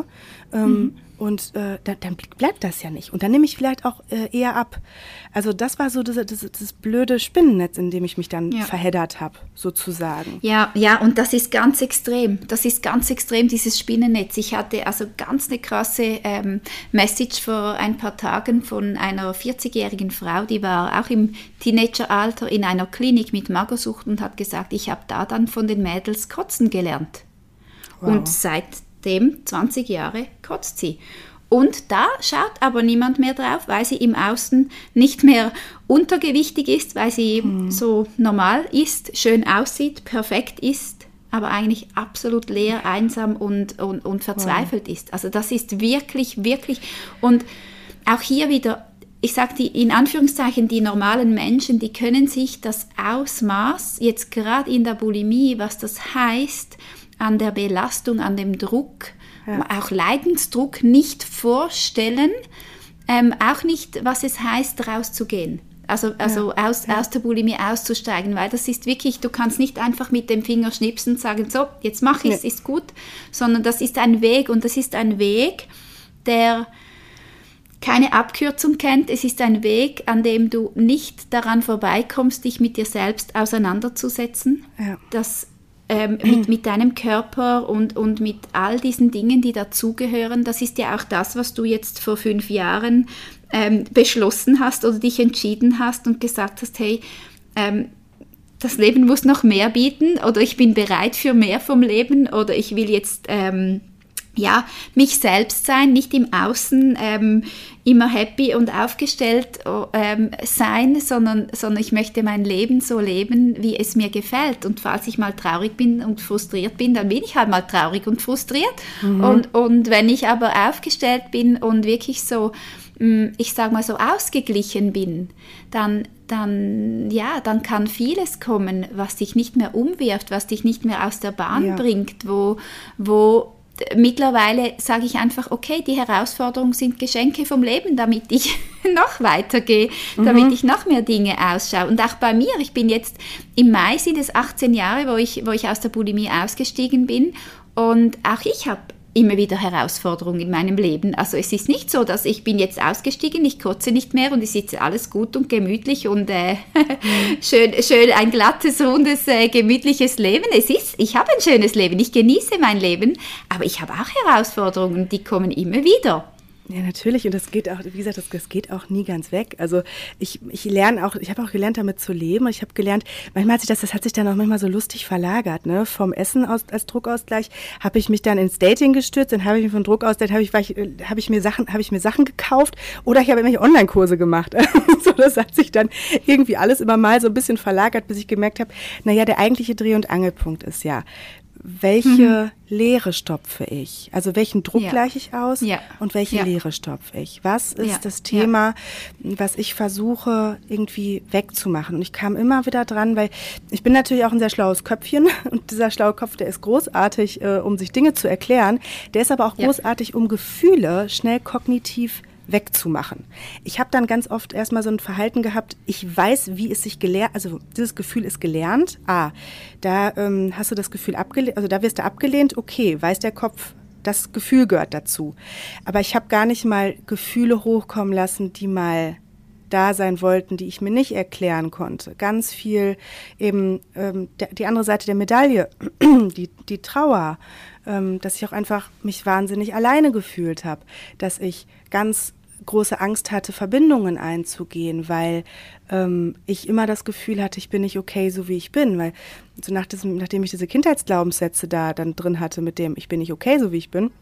und dann bleibt das ja nicht. Und dann nehme ich vielleicht auch eher ab. Also das war so das blöde Spinnennetz, in dem ich mich dann verheddert habe, sozusagen. Ja, und das ist ganz extrem. Dieses Spinnennetz. Ich hatte also ganz eine krasse Message vor ein paar Tagen von einer 40-jährigen Frau, die war auch im Teenageralter in einer Klinik mit Magersucht und hat gesagt, ich habe da dann von den Mädels kotzen gelernt. Wow. Und seitdem 20 Jahre kotzt sie. Und da schaut aber niemand mehr drauf, weil sie im Außen nicht mehr untergewichtig ist, weil sie so normal ist, schön aussieht, perfekt ist, aber eigentlich absolut leer, einsam und verzweifelt ist. Also das ist wirklich, wirklich. Und auch hier wieder, ich sage in Anführungszeichen, die normalen Menschen, die können sich das Ausmaß, jetzt gerade in der Bulimie, was das heißt, an der Belastung, an dem Druck, auch Leidensdruck nicht vorstellen, auch nicht, was es heißt, rauszugehen. Also aus der Bulimie auszusteigen, weil das ist wirklich, du kannst nicht einfach mit dem Finger schnipsen und sagen, so, jetzt mache ich es, ist gut, sondern das ist ein Weg und das ist ein Weg, der keine Abkürzung kennt. Es ist ein Weg, an dem du nicht daran vorbeikommst, dich mit dir selbst auseinanderzusetzen. Ja. Das mit deinem Körper und mit all diesen Dingen, die dazugehören. Das ist ja auch das, was du jetzt vor 5 Jahren beschlossen hast oder dich entschieden hast und gesagt hast, hey, das Leben muss noch mehr bieten oder ich bin bereit für mehr vom Leben oder ich will jetzt mich selbst sein, nicht im Außen immer happy und aufgestellt sein, sondern ich möchte mein Leben so leben, wie es mir gefällt. Und falls ich mal traurig bin und frustriert bin, dann bin ich halt mal traurig und frustriert. Und wenn ich aber aufgestellt bin und wirklich so, ich sag mal so ausgeglichen bin, dann kann vieles kommen, was dich nicht mehr umwirft, was dich nicht mehr aus der Bahn bringt, wo mittlerweile sage ich einfach, okay, die Herausforderungen sind Geschenke vom Leben, damit ich noch weitergehe, damit ich noch mehr Dinge ausschaue. Und auch bei mir, ich bin jetzt im Mai, sind es 18 Jahre, wo ich aus der Bulimie ausgestiegen bin und auch ich habe immer wieder Herausforderungen in meinem Leben. Also es ist nicht so, dass ich bin jetzt ausgestiegen, ich kotze nicht mehr und es ist jetzt alles gut und gemütlich und schön ein glattes, rundes, gemütliches Leben. Ich habe ein schönes Leben, ich genieße mein Leben, aber ich habe auch Herausforderungen, die kommen immer wieder. Ja, natürlich. Und das geht auch, wie gesagt, das geht auch nie ganz weg. Also ich habe auch gelernt, damit zu leben. Und ich habe gelernt, manchmal hat sich dann auch manchmal so lustig verlagert, ne? Vom Essen als Druckausgleich habe ich mich dann ins Dating gestürzt, dann habe ich mich von Druckausgleich, habe ich mir Sachen gekauft oder ich habe irgendwelche Online-Kurse gemacht. So, das hat sich dann irgendwie alles immer mal so ein bisschen verlagert, bis ich gemerkt habe, der eigentliche Dreh- und Angelpunkt ist welche Leere stopfe ich? Also welchen Druck gleiche ich aus und welche Leere stopfe ich? Was ist das Thema, was ich versuche irgendwie wegzumachen? Und ich kam immer wieder dran, weil ich bin natürlich auch ein sehr schlaues Köpfchen und dieser schlaue Kopf, der ist großartig, um sich Dinge zu erklären. Der ist aber auch großartig, um Gefühle schnell kognitiv wegzumachen. Ich habe dann ganz oft erstmal so ein Verhalten gehabt, ich weiß, wie es sich gelernt, also dieses Gefühl ist gelernt, da hast du das Gefühl abgelehnt, also da wirst du abgelehnt, okay, weiß der Kopf, das Gefühl gehört dazu. Aber ich habe gar nicht mal Gefühle hochkommen lassen, die mal da sein wollten, die ich mir nicht erklären konnte. Ganz viel eben die andere Seite der Medaille, die Trauer, dass ich auch einfach mich wahnsinnig alleine gefühlt habe, dass ich ganz große Angst hatte, Verbindungen einzugehen, weil ich immer das Gefühl hatte, ich bin nicht okay, so wie ich bin, weil so nachdem ich diese Kindheitsglaubenssätze da dann drin hatte, mit dem ich bin nicht okay, so wie ich bin,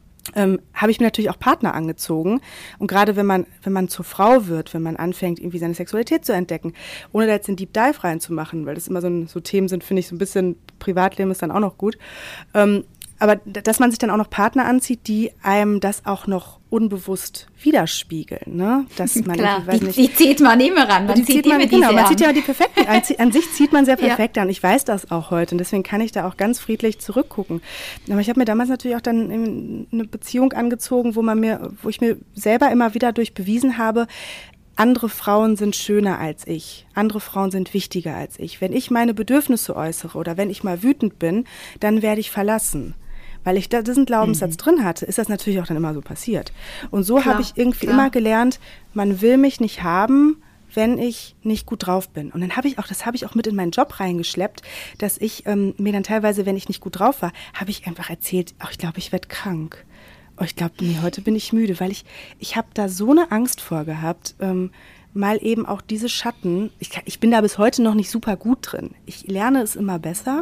habe ich mir natürlich auch Partner angezogen. Und gerade wenn man zur Frau wird, wenn man anfängt, irgendwie seine Sexualität zu entdecken, ohne da jetzt den Deep Dive reinzumachen, weil das immer so Themen sind, finde ich, so ein bisschen Privatleben ist dann auch noch gut. Aber dass man sich dann auch noch Partner anzieht, die einem das auch noch unbewusst widerspiegeln, ne? Dass man klar, die zieht man immer an. Man zieht ja die perfekten an sich zieht man sehr perfekt an. Ich weiß das auch heute und deswegen kann ich da auch ganz friedlich zurückgucken. Aber ich habe mir damals natürlich auch dann eine Beziehung angezogen, wo ich mir selber immer wieder bewiesen habe, andere Frauen sind schöner als ich. Andere Frauen sind wichtiger als ich. Wenn ich meine Bedürfnisse äußere oder wenn ich mal wütend bin, dann werde ich verlassen. Weil ich da diesen Glaubenssatz drin hatte, ist das natürlich auch dann immer so passiert. Und so habe ich irgendwie immer gelernt, man will mich nicht haben, wenn ich nicht gut drauf bin. Und dann das habe ich auch mit in meinen Job reingeschleppt, dass ich mir dann teilweise, wenn ich nicht gut drauf war, habe ich einfach erzählt, ich glaube, ich werde krank. Ich glaube, heute bin ich müde, weil ich habe da so eine Angst vor gehabt, mal eben auch diese Schatten, ich bin da bis heute noch nicht super gut drin. Ich lerne es immer besser,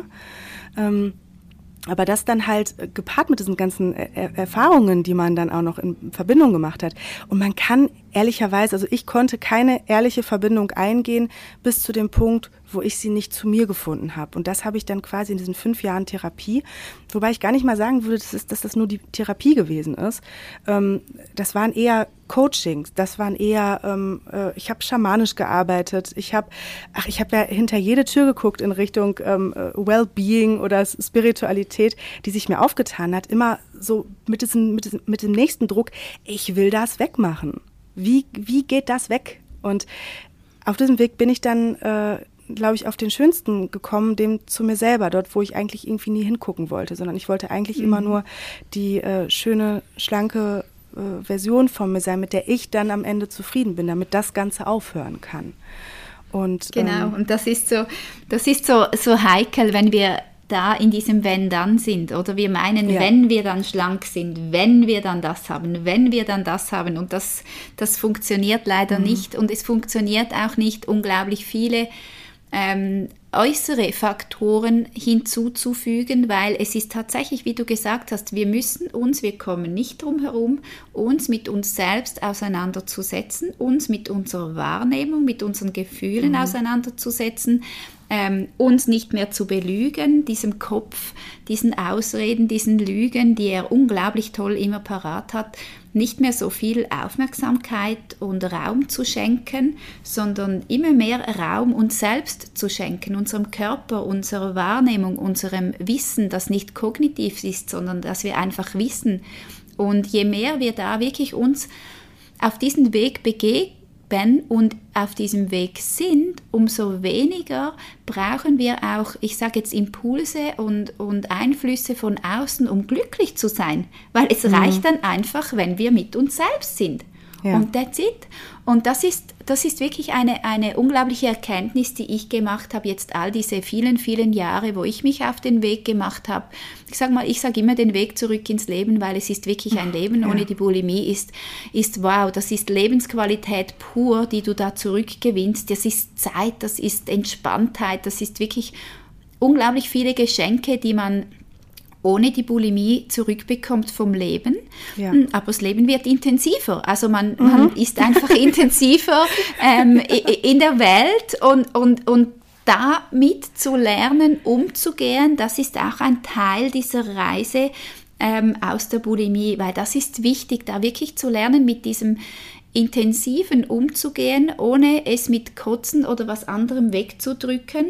aber das dann halt gepaart mit diesen ganzen Erfahrungen, die man dann auch noch in Verbindung gemacht hat. Und man kann ehrlicherweise, also ich konnte keine ehrliche Verbindung eingehen bis zu dem Punkt, wo ich sie nicht zu mir gefunden habe. Und das habe ich dann quasi in diesen 5 Jahren Therapie, wobei ich gar nicht mal sagen würde, dass das nur die Therapie gewesen ist. Das waren eher Coachings, das waren eher, ich habe schamanisch gearbeitet, ich habe ja hinter jede Tür geguckt in Richtung Wellbeing oder Spiritualität, die sich mir aufgetan hat, immer so mit dem nächsten Druck, ich will das wegmachen. Wie geht das weg? Und auf diesem Weg bin ich dann, glaube ich, auf den schönsten gekommen, dem zu mir selber, dort, wo ich eigentlich irgendwie nie hingucken wollte, sondern ich wollte eigentlich immer nur die schöne, schlanke Version von mir sein, mit der ich dann am Ende zufrieden bin, damit das Ganze aufhören kann. Und, genau, und das ist so heikel, wenn wir da in diesem Wenn-Dann sind. Oder wir meinen, wenn wir dann schlank sind, wenn wir dann das haben, wenn wir dann das haben. Und das funktioniert leider nicht. Und es funktioniert auch nicht, unglaublich viele äußere Faktoren hinzuzufügen, weil es ist tatsächlich, wie du gesagt hast, wir kommen nicht drum herum, uns mit uns selbst auseinanderzusetzen, uns mit unserer Wahrnehmung, mit unseren Gefühlen auseinanderzusetzen, uns nicht mehr zu belügen, diesem Kopf, diesen Ausreden, diesen Lügen, die er unglaublich toll immer parat hat, nicht mehr so viel Aufmerksamkeit und Raum zu schenken, sondern immer mehr Raum uns selbst zu schenken, unserem Körper, unserer Wahrnehmung, unserem Wissen, das nicht kognitiv ist, sondern dass wir einfach wissen. Und je mehr wir da wirklich uns auf diesen Weg begeben und auf diesem Weg sind, umso weniger brauchen wir auch, ich sage jetzt, Impulse und Einflüsse von außen, um glücklich zu sein. Weil es reicht dann einfach, wenn wir mit uns selbst sind. Ja. Und that's it. Und das ist wirklich eine unglaubliche Erkenntnis, die ich gemacht habe, jetzt all diese vielen, vielen Jahre, wo ich mich auf den Weg gemacht habe. Ich sage immer den Weg zurück ins Leben, weil es ist wirklich ein Leben ohne die Bulimie, ist wow, das ist Lebensqualität pur, die du da zurückgewinnst. Das ist Zeit, das ist Entspanntheit, das ist wirklich unglaublich viele Geschenke, die man ohne die Bulimie zurückbekommt vom Leben. Ja. Aber das Leben wird intensiver. Also man ist einfach intensiver in der Welt und damit zu lernen, umzugehen, das ist auch ein Teil dieser Reise aus der Bulimie, weil das ist wichtig, da wirklich zu lernen, mit diesem Intensiven umzugehen, ohne es mit Kotzen oder was anderem wegzudrücken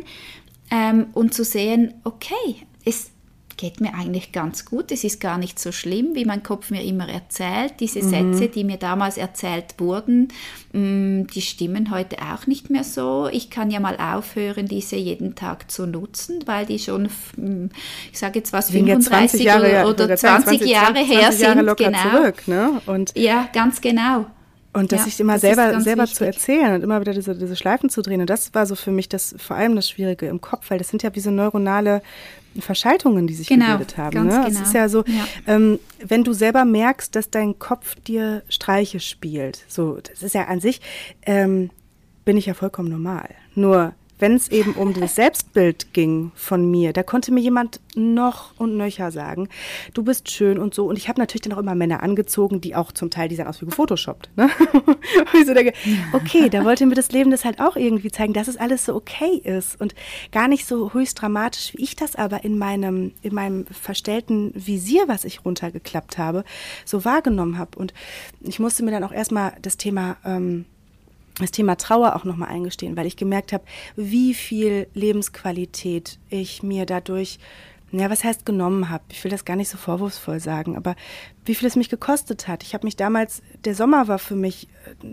und zu sehen, okay, es geht mir eigentlich ganz gut, es ist gar nicht so schlimm, wie mein Kopf mir immer erzählt. Diese Sätze, die mir damals erzählt wurden, die stimmen heute auch nicht mehr so. Ich kann ja mal aufhören, diese jeden Tag zu nutzen, weil die schon, ich sage jetzt was, 35 Jahre oder 20 Jahre her sind. Locker genau. Zurück, ne? Und ja, ganz genau. Und das sich immer selber zu erzählen und immer wieder diese Schleifen zu drehen. Und das war so für mich vor allem das Schwierige im Kopf, weil das sind ja wie so neuronale Verschaltungen, die sich gebildet haben. Ganz ne? genau. Es ist ja so, wenn du selber merkst, dass dein Kopf dir Streiche spielt, so, das ist ja an sich, bin ich ja vollkommen normal. Nur wenn es eben um das Selbstbild ging von mir, da konnte mir jemand noch und nöcher sagen, du bist schön und so. Und ich habe natürlich dann auch immer Männer angezogen, die auch zum Teil, die sahen aus wie gefotoshoppt. Ne? Und ich so denke, okay, da wollte mir das Leben das halt auch irgendwie zeigen, dass es alles so okay ist und gar nicht so höchst dramatisch, wie ich das aber in meinem verstellten Visier, was ich runtergeklappt habe, so wahrgenommen habe. Und ich musste mir dann auch erstmal das Thema Trauer auch nochmal eingestehen, weil ich gemerkt habe, wie viel Lebensqualität ich mir dadurch, was heißt genommen habe? Ich will das gar nicht so vorwurfsvoll sagen, aber wie viel es mich gekostet hat. Ich habe mich damals, der Sommer war für mich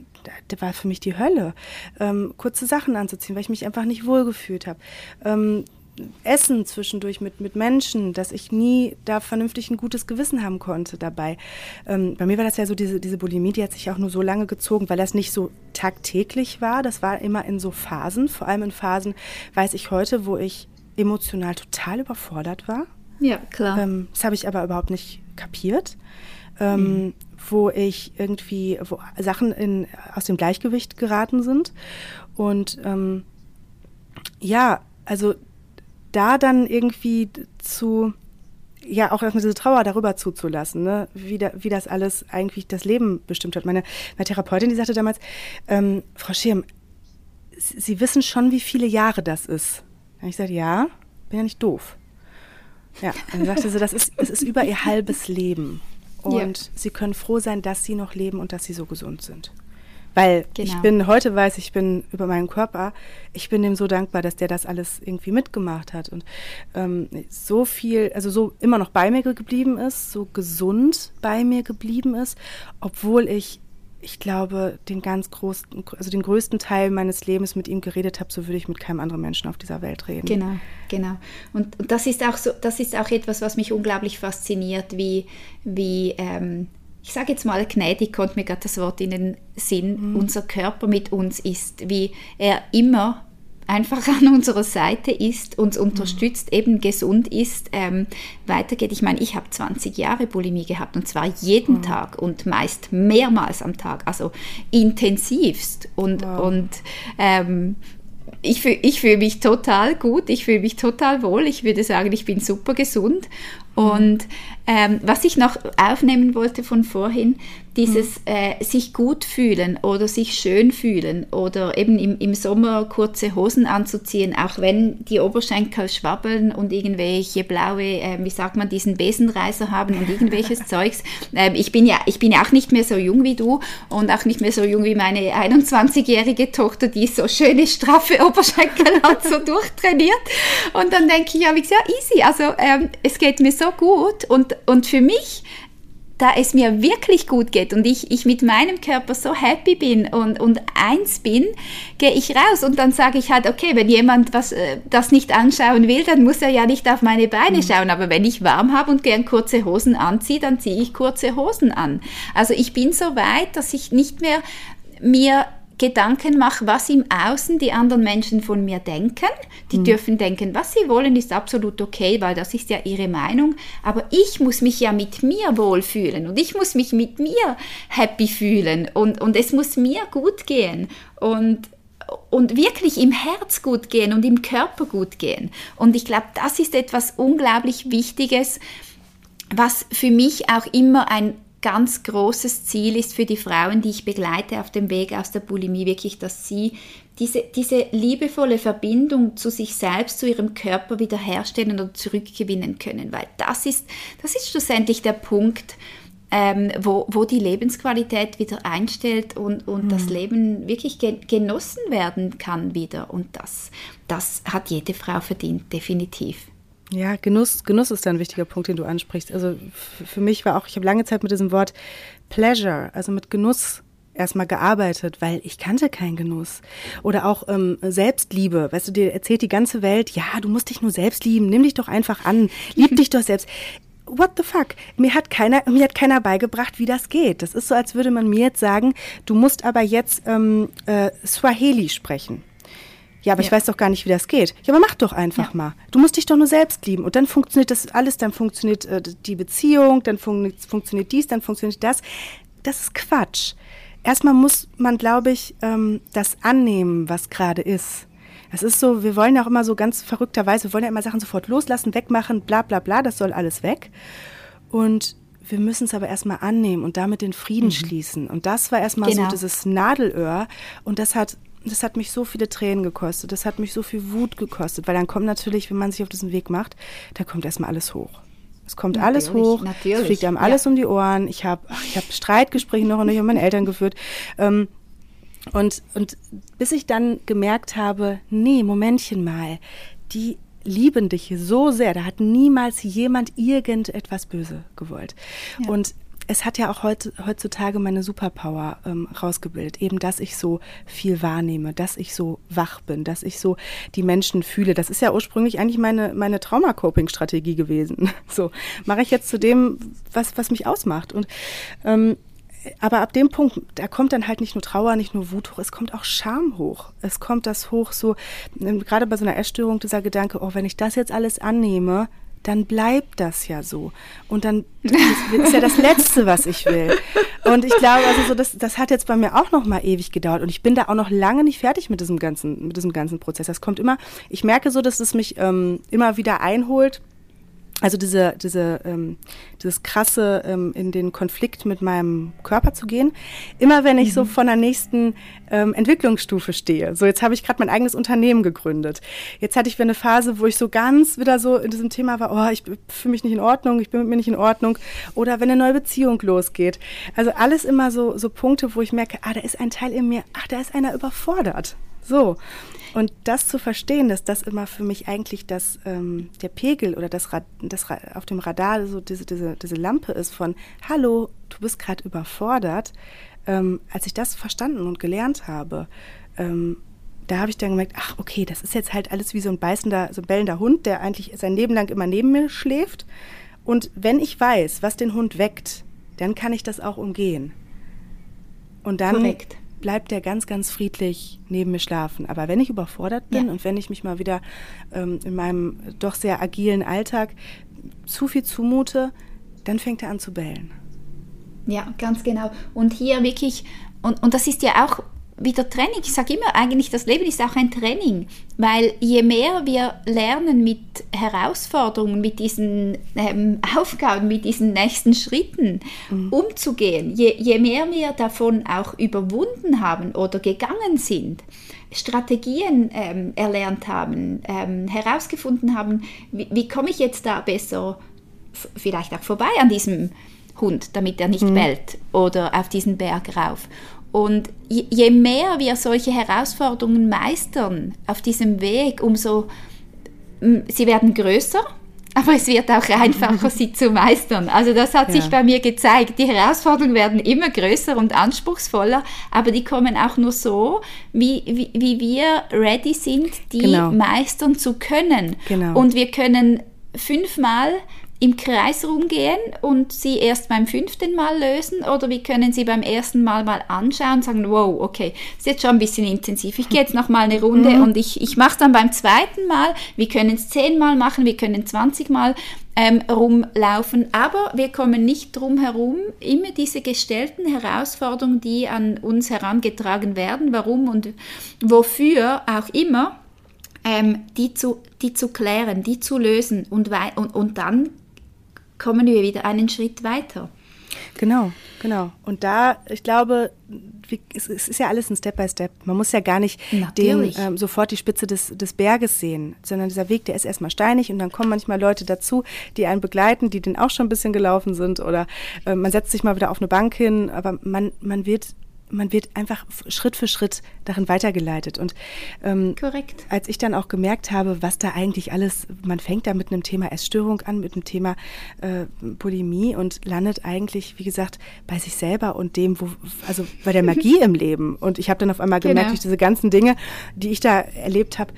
die Hölle, kurze Sachen anzuziehen, weil ich mich einfach nicht wohlgefühlt habe. Essen zwischendurch mit Menschen, dass ich nie da vernünftig ein gutes Gewissen haben konnte dabei. Bei mir war das ja so, diese Bulimie, die hat sich auch nur so lange gezogen, weil das nicht so tagtäglich war. Das war immer in so Phasen, vor allem in Phasen, weiß ich heute, wo ich emotional total überfordert war. Ja, klar. Das habe ich aber überhaupt nicht kapiert. Wo Sachen aus dem Gleichgewicht geraten sind. Und also da dann irgendwie auch erstmal diese Trauer darüber zuzulassen, ne? Wie das alles eigentlich das Leben bestimmt hat. Meine Therapeutin, die sagte damals, Frau Schirm, Sie wissen schon, wie viele Jahre das ist. Und ich sagte, ja, bin ja nicht doof. Ja, und dann sagte sie, es ist über Ihr halbes Leben. Und Sie können froh sein, dass Sie noch leben und dass Sie so gesund sind. Weil heute weiß ich bin über meinen Körper, ich bin dem so dankbar, dass der das alles irgendwie mitgemacht hat und so viel, also so immer noch bei mir geblieben ist, so gesund bei mir geblieben ist, obwohl ich glaube, den größten Teil meines Lebens mit ihm geredet habe, so würde ich mit keinem anderen Menschen auf dieser Welt reden. Genau. Und das ist auch so, das ist auch etwas, was mich unglaublich fasziniert, wie ich sage jetzt mal gnädig, kommt mir gerade das Wort in den Sinn, unser Körper mit uns ist, wie er immer einfach an unserer Seite ist, uns unterstützt, eben gesund ist, weitergeht. Ich meine, ich habe 20 Jahre Bulimie gehabt und zwar jeden Tag und meist mehrmals am Tag, also intensivst und ich fühle mich total gut, ich fühle mich total wohl, ich würde sagen, ich bin super gesund. Und was ich noch aufnehmen wollte von vorhin, dieses sich gut fühlen oder sich schön fühlen oder eben im Sommer kurze Hosen anzuziehen, auch wenn die Oberschenkel schwabbeln und irgendwelche blaue, wie sagt man, diesen Besenreißer haben und irgendwelches Zeugs. Ich bin ja auch nicht mehr so jung wie du und auch nicht mehr so jung wie meine 21-jährige Tochter, die so schöne, straffe Oberschenkel hat, so durchtrainiert. Und dann denke ich, ja, wie gesagt, easy, also es geht mir so gut und für mich, da es mir wirklich gut geht und ich mit meinem Körper so happy bin und eins bin, gehe ich raus und dann sage ich halt, okay, wenn jemand das nicht anschauen will, dann muss er ja nicht auf meine Beine schauen, aber wenn ich warm habe und gern kurze Hosen anziehe, dann ziehe ich kurze Hosen an. Also ich bin so weit, dass ich nicht mehr mir Gedanken mache, was im Außen die anderen Menschen von mir denken. Die dürfen denken, was sie wollen, ist absolut okay, weil das ist ja ihre Meinung. Aber ich muss mich ja mit mir wohlfühlen und ich muss mich mit mir happy fühlen und es muss mir gut gehen und wirklich im Herz gut gehen und im Körper gut gehen. Und ich glaube, das ist etwas unglaublich Wichtiges, was für mich auch immer ein ganz großes Ziel ist für die Frauen, die ich begleite auf dem Weg aus der Bulimie, wirklich, dass sie diese liebevolle Verbindung zu sich selbst, zu ihrem Körper wiederherstellen oder zurückgewinnen können, weil das ist schlussendlich der Punkt, wo die Lebensqualität wieder einstellt und das Leben wirklich genossen werden kann wieder. Und das hat jede Frau verdient, definitiv. Ja, Genuss ist ein wichtiger Punkt, den du ansprichst. Also für mich war auch, ich habe lange Zeit mit diesem Wort Pleasure, also mit Genuss erstmal gearbeitet, weil ich kannte keinen Genuss. Oder auch Selbstliebe. Weißt du, dir erzählt die ganze Welt, ja, du musst dich nur selbst lieben, nimm dich doch einfach an, lieb dich doch selbst. What the fuck? Mir hat keiner beigebracht, wie das geht. Das ist so, als würde man mir jetzt sagen, du musst aber jetzt Swahili sprechen. Ja, aber ich weiß doch gar nicht, wie das geht. Ja, aber mach doch einfach mal. Du musst dich doch nur selbst lieben. Und dann funktioniert das alles, dann funktioniert die Beziehung, dann funktioniert dies, dann funktioniert das. Das ist Quatsch. Erstmal muss man, glaube ich, das annehmen, was gerade ist. Das ist so, wir wollen ja auch immer so ganz verrückterweise, wir wollen ja immer Sachen sofort loslassen, wegmachen, bla bla bla, das soll alles weg. Und wir müssen es aber erstmal annehmen und damit den Frieden schließen. Und das war erstmal so dieses Nadelöhr. Und das hat mich so viele Tränen gekostet, das hat mich so viel Wut gekostet, weil dann kommt natürlich, wenn man sich auf diesen Weg macht, da kommt erstmal alles hoch. Es kommt alles hoch, es fliegt einem alles um die Ohren. Ich hab Streitgespräche noch mit meinen Eltern geführt. Und bis ich dann gemerkt habe, nee, Momentchen mal, die lieben dich so sehr, da hat niemals jemand irgendetwas böse gewollt. Ja. Und es hat ja auch heutzutage meine Superpower rausgebildet, eben, dass ich so viel wahrnehme, dass ich so wach bin, dass ich so die Menschen fühle. Das ist ja ursprünglich eigentlich meine Trauma-Coping-Strategie gewesen. So mache ich jetzt zu dem, was mich ausmacht. Und aber ab dem Punkt, da kommt dann halt nicht nur Trauer, nicht nur Wut hoch, es kommt auch Scham hoch. Es kommt das hoch, so gerade bei so einer Essstörung, dieser Gedanke, oh, wenn ich das jetzt alles annehme, dann bleibt das ja so. Und dann das ist ja das Letzte, was ich will. Und ich glaube, also so das hat jetzt bei mir auch noch mal ewig gedauert. Und ich bin da auch noch lange nicht fertig mit diesem ganzen Prozess. Das kommt immer, ich merke so, dass es mich immer wieder einholt. Also dieses krasse in den Konflikt mit meinem Körper zu gehen. Immer wenn ich so von der nächsten Entwicklungsstufe stehe. So, jetzt habe ich gerade mein eigenes Unternehmen gegründet. Jetzt hatte ich wieder eine Phase, wo ich so ganz wieder so in diesem Thema war, oh, ich fühle mich nicht in Ordnung, ich bin mit mir nicht in Ordnung. Oder wenn eine neue Beziehung losgeht. Also alles immer so Punkte, wo ich merke, da ist ein Teil in mir, da ist einer überfordert. So. Und das zu verstehen, dass das immer für mich eigentlich der Pegel oder das auf dem Radar so diese Lampe ist von, hallo, du bist gerade überfordert. Als ich das verstanden und gelernt habe, da habe ich dann gemerkt, ach okay, das ist jetzt halt alles wie so ein bellender Hund, der eigentlich sein Leben lang immer neben mir schläft. Und wenn ich weiß, was den Hund weckt, dann kann ich das auch umgehen. Und dann, korrekt. bleibt der ganz, ganz friedlich neben mir schlafen. Aber wenn ich überfordert bin und wenn ich mich mal wieder in meinem doch sehr agilen Alltag zu viel zumute, dann fängt er an zu bellen. Ja, ganz genau. Und hier wirklich, und das ist ja auch wieder Training. Ich sage immer eigentlich, das Leben ist auch ein Training, weil je mehr wir lernen mit Herausforderungen, mit diesen Aufgaben, mit diesen nächsten Schritten umzugehen, je mehr wir davon auch überwunden haben oder gegangen sind, Strategien erlernt haben, herausgefunden haben, wie komme ich jetzt da besser vielleicht auch vorbei an diesem Hund, damit er nicht bellt oder auf diesen Berg rauf. Und je mehr wir solche Herausforderungen meistern auf diesem Weg, umso sie werden größer, aber es wird auch einfacher, sie zu meistern. Also das hat sich bei mir gezeigt. Die Herausforderungen werden immer größer und anspruchsvoller, aber die kommen auch nur so, wie wir ready sind, die meistern zu können. Genau. Und wir können 5-mal im Kreis rumgehen und sie erst beim 5. Mal lösen, oder wir können sie beim 1. Mal anschauen und sagen, wow, okay, ist jetzt schon ein bisschen intensiv, ich gehe jetzt noch mal eine Runde und ich mache es dann beim 2. Mal, wir können es 10 Mal machen, wir können 20 Mal rumlaufen, aber wir kommen nicht drum herum, immer diese gestellten Herausforderungen, die an uns herangetragen werden, warum und wofür auch immer, die zu klären, die zu lösen und dann kommen wir wieder einen Schritt weiter. Genau. Und da, ich glaube, es ist ja alles ein Step by Step. Man muss ja gar nicht sofort die Spitze des Berges sehen, sondern dieser Weg, der ist erstmal steinig und dann kommen manchmal Leute dazu, die einen begleiten, die den auch schon ein bisschen gelaufen sind, oder man setzt sich mal wieder auf eine Bank hin, aber man wird einfach Schritt für Schritt darin weitergeleitet. Und korrekt. Als ich dann auch gemerkt habe, was da eigentlich alles, man fängt da mit einem Thema Essstörung an, mit einem Thema Bulimie und landet eigentlich, wie gesagt, bei sich selber und dem, also bei der Magie im Leben. Und ich habe dann auf einmal gemerkt, durch diese ganzen Dinge, die ich da erlebt habe,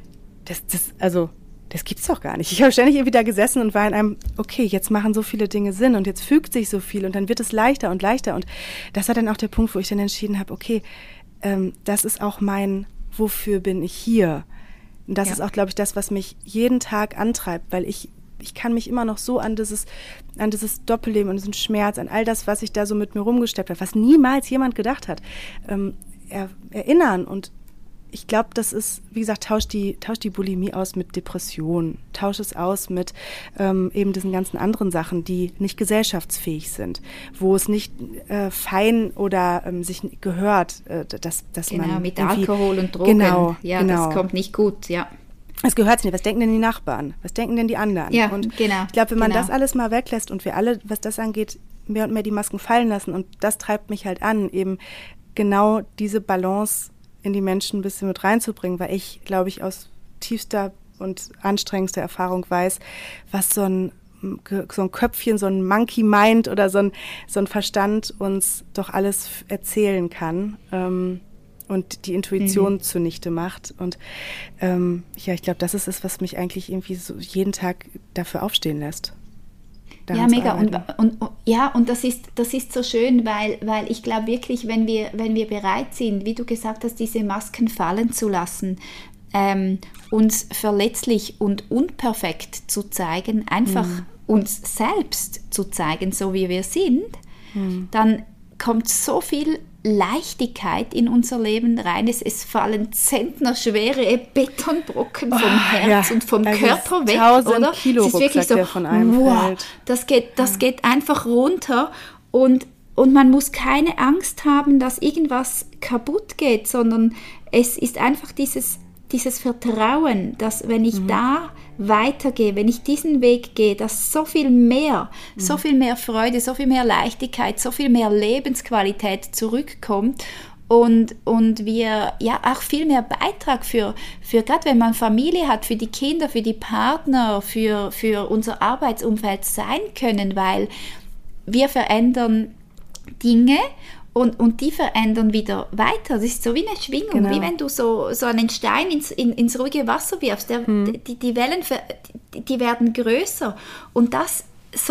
das gibt's doch gar nicht. Ich habe ständig irgendwie da gesessen und war in einem, okay, jetzt machen so viele Dinge Sinn und jetzt fügt sich so viel und dann wird es leichter und leichter. Und das war dann auch der Punkt, wo ich dann entschieden habe, okay, das ist auch mein, wofür bin ich hier? Und das ist auch, glaube ich, das, was mich jeden Tag antreibt, weil ich kann mich immer noch so an dieses Doppelleben, an diesen Schmerz, an all das, was ich da so mit mir rumgesteppt habe, was niemals jemand gedacht hat, erinnern. Und ich glaube, das ist, wie gesagt, tausch die Bulimie aus mit Depression, tausch es aus mit eben diesen ganzen anderen Sachen, die nicht gesellschaftsfähig sind, wo es nicht fein oder sich gehört, dass man mit Alkohol und Drogen, das kommt nicht gut, Es gehört nicht. Was denken denn die Nachbarn? Was denken denn die anderen? Ja, und ich glaube, wenn man das alles mal weglässt und wir alle, was das angeht, mehr und mehr die Masken fallen lassen, und das treibt mich halt an, eben genau diese Balance in die Menschen ein bisschen mit reinzubringen, weil ich, glaube ich, aus tiefster und anstrengendster Erfahrung weiß, was so ein Köpfchen, so ein Monkey Mind oder so ein Verstand uns doch alles erzählen kann und die Intuition zunichte macht. Und ich glaube, das ist es, was mich eigentlich irgendwie so jeden Tag dafür aufstehen lässt. Ja, mega. Und das ist so schön, weil ich glaube wirklich, wenn wir bereit sind, wie du gesagt hast, diese Masken fallen zu lassen, uns verletzlich und unperfekt zu zeigen, einfach uns selbst zu zeigen, so wie wir sind, dann kommt so viel Leichtigkeit in unser Leben rein. Es fallen zentnerschwere Betonbrocken vom Herz und vom Körper weg, 1000 Kilo es ist wirklich so, der von einem fällt. Das geht einfach runter und man muss keine Angst haben, dass irgendwas kaputt geht, sondern es ist einfach dieses Vertrauen, dass wenn ich da weitergehe, wenn ich diesen Weg gehe, dass so viel mehr Freude, so viel mehr Leichtigkeit, so viel mehr Lebensqualität zurückkommt und wir auch viel mehr Beitrag für gerade wenn man Familie hat, für die Kinder, für die Partner, für unser Arbeitsumfeld sein können, weil wir verändern Dinge und die verändern wieder weiter. Das ist so wie eine Schwingung, wie wenn du so einen Stein ins ruhige Wasser wirfst. Die Wellen, die werden größer. Und das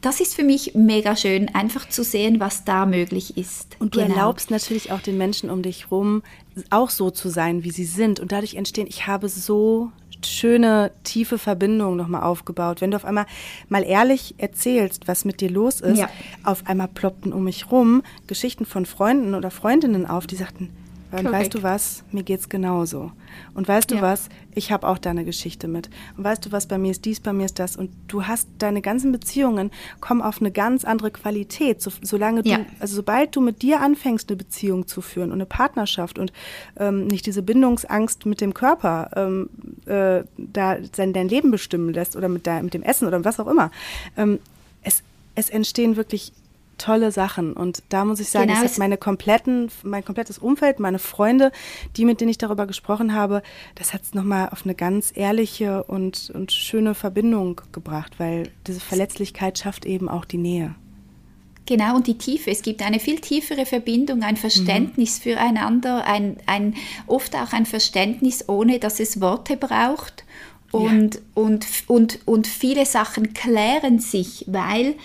das ist für mich mega schön, einfach zu sehen, was da möglich ist. Und du erlaubst natürlich auch den Menschen um dich rum, auch so zu sein, wie sie sind. Und dadurch entstehen, ich habe so schöne, tiefe Verbindungen nochmal aufgebaut. Wenn du auf einmal mal ehrlich erzählst, was mit dir los ist, auf einmal ploppten um mich rum Geschichten von Freunden oder Freundinnen auf, die sagten, und weißt du was, mir geht's genauso. Und weißt du was, ich habe auch da eine Geschichte mit. Und weißt du was, bei mir ist dies, bei mir ist das. Und du hast, deine ganzen Beziehungen kommen auf eine ganz andere Qualität, solange du, also sobald du mit dir anfängst, eine Beziehung zu führen und eine Partnerschaft und nicht diese Bindungsangst mit dem Körper da dein Leben bestimmen lässt oder mit dem Essen oder was auch immer. Es entstehen wirklich tolle Sachen und da muss ich sagen, es hat mein komplettes Umfeld, meine Freunde, mit denen ich darüber gesprochen habe, das hat es nochmal auf eine ganz ehrliche und schöne Verbindung gebracht, weil diese Verletzlichkeit schafft eben auch die Nähe. Genau, und die Tiefe. Es gibt eine viel tiefere Verbindung, ein Verständnis füreinander, oft auch ein Verständnis, ohne dass es Worte braucht. Und viele Sachen klären sich, weil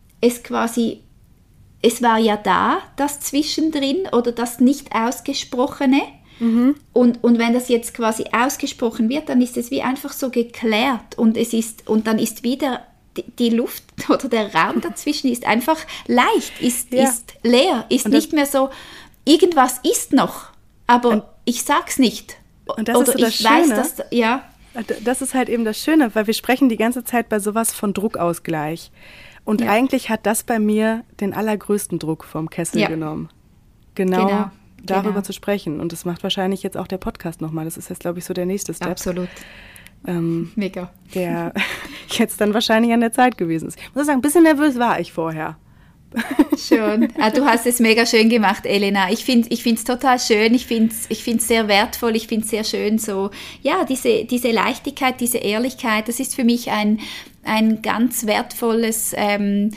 es war ja da, das Zwischendrin oder das nicht Ausgesprochene. Und wenn das jetzt quasi ausgesprochen wird, dann ist es wie einfach so geklärt und dann ist wieder die Luft oder der Raum dazwischen ist einfach leicht, ist leer, ist nicht mehr so, irgendwas ist noch, aber ich sag's nicht. Und das oder ist so das Schöne. Weiß, dass, das ist halt eben das Schöne, weil wir sprechen die ganze Zeit bei sowas von Druckausgleich. Und eigentlich hat das bei mir den allergrößten Druck vom Kessel genommen. Genau darüber zu sprechen. Und das macht wahrscheinlich jetzt auch der Podcast nochmal. Das ist jetzt, glaube ich, so der nächste Step. Absolut. Mega. Der jetzt dann wahrscheinlich an der Zeit gewesen ist. Ich muss sagen, ein bisschen nervös war ich vorher. Schön. Du hast es mega schön gemacht, Elena. Ich finde es total schön. Ich finde es sehr wertvoll. Ich finde es sehr schön, so, diese Leichtigkeit, diese Ehrlichkeit, das ist für mich ein ganz wertvolles, eine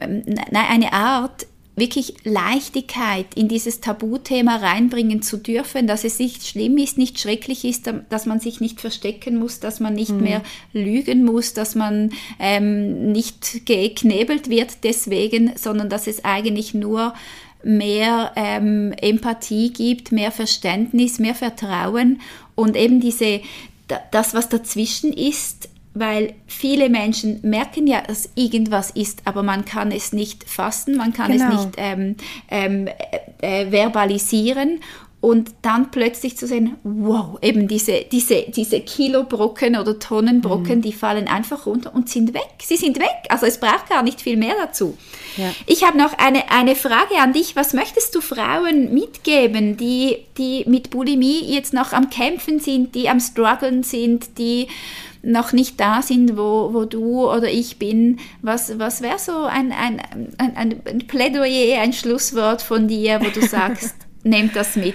Art, wirklich Leichtigkeit in dieses Tabuthema reinbringen zu dürfen, dass es nicht schlimm ist, nicht schrecklich ist, dass man sich nicht verstecken muss, dass man nicht mehr lügen muss, dass man nicht geknebelt wird deswegen, sondern dass es eigentlich nur mehr Empathie gibt, mehr Verständnis, mehr Vertrauen und eben das, was dazwischen ist, weil viele Menschen merken ja, dass irgendwas ist, aber man kann es nicht fassen, man kann es nicht verbalisieren und dann plötzlich zu sehen, wow, eben diese Kilobrocken oder Tonnenbrocken, die fallen einfach runter und sind weg. Sie sind weg, also es braucht gar nicht viel mehr dazu. Ja. Ich habe noch eine Frage an dich. Was möchtest du Frauen mitgeben, die mit Bulimie jetzt noch am Kämpfen sind, die am Struggeln sind, die noch nicht da sind, wo du oder ich bin? Was wäre so ein Plädoyer, ein Schlusswort von dir, wo du sagst, nehmt das mit?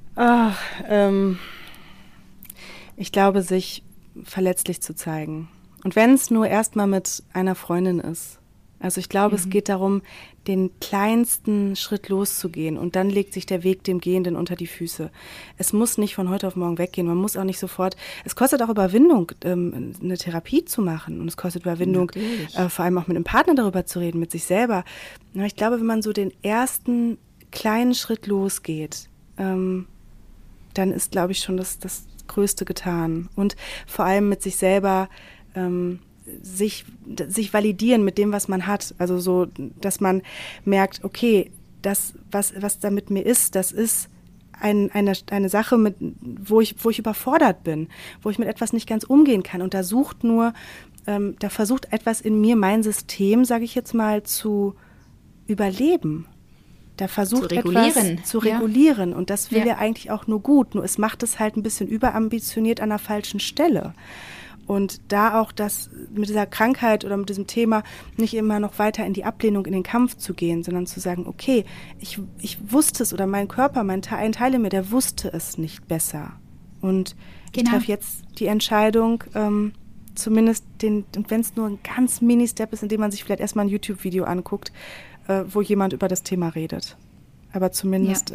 Ich glaube, sich verletzlich zu zeigen. Und wenn es nur erstmal mit einer Freundin ist. Also ich glaube, es geht darum, den kleinsten Schritt loszugehen und dann legt sich der Weg dem Gehenden unter die Füße. Es muss nicht von heute auf morgen weggehen, man muss auch nicht sofort, es kostet auch Überwindung, eine Therapie zu machen und es kostet Überwindung, vor allem auch mit einem Partner darüber zu reden, mit sich selber. Aber ich glaube, wenn man so den ersten kleinen Schritt losgeht, dann ist, glaube ich, schon das Größte getan. Und vor allem mit sich selber sich validieren mit dem, was man hat. Also so, dass man merkt, okay, das, was da mit mir ist, das ist eine Sache, wo ich überfordert bin, wo ich mit etwas nicht ganz umgehen kann. Und da versucht etwas in mir, mein System, sage ich jetzt mal, zu überleben. Da versucht etwas zu regulieren. Und das will ja eigentlich auch nur gut. Nur es macht es halt ein bisschen überambitioniert an der falschen Stelle. Und da auch das mit dieser Krankheit oder mit diesem Thema nicht immer noch weiter in die Ablehnung, in den Kampf zu gehen, sondern zu sagen, okay, ich wusste es oder mein Körper, ein Teil in mir, der wusste es nicht besser. Und ich treffe jetzt die Entscheidung, zumindest und wenn es nur ein ganz Mini-Step ist, indem man sich vielleicht erstmal ein YouTube-Video anguckt, wo jemand über das Thema redet. Aber zumindest,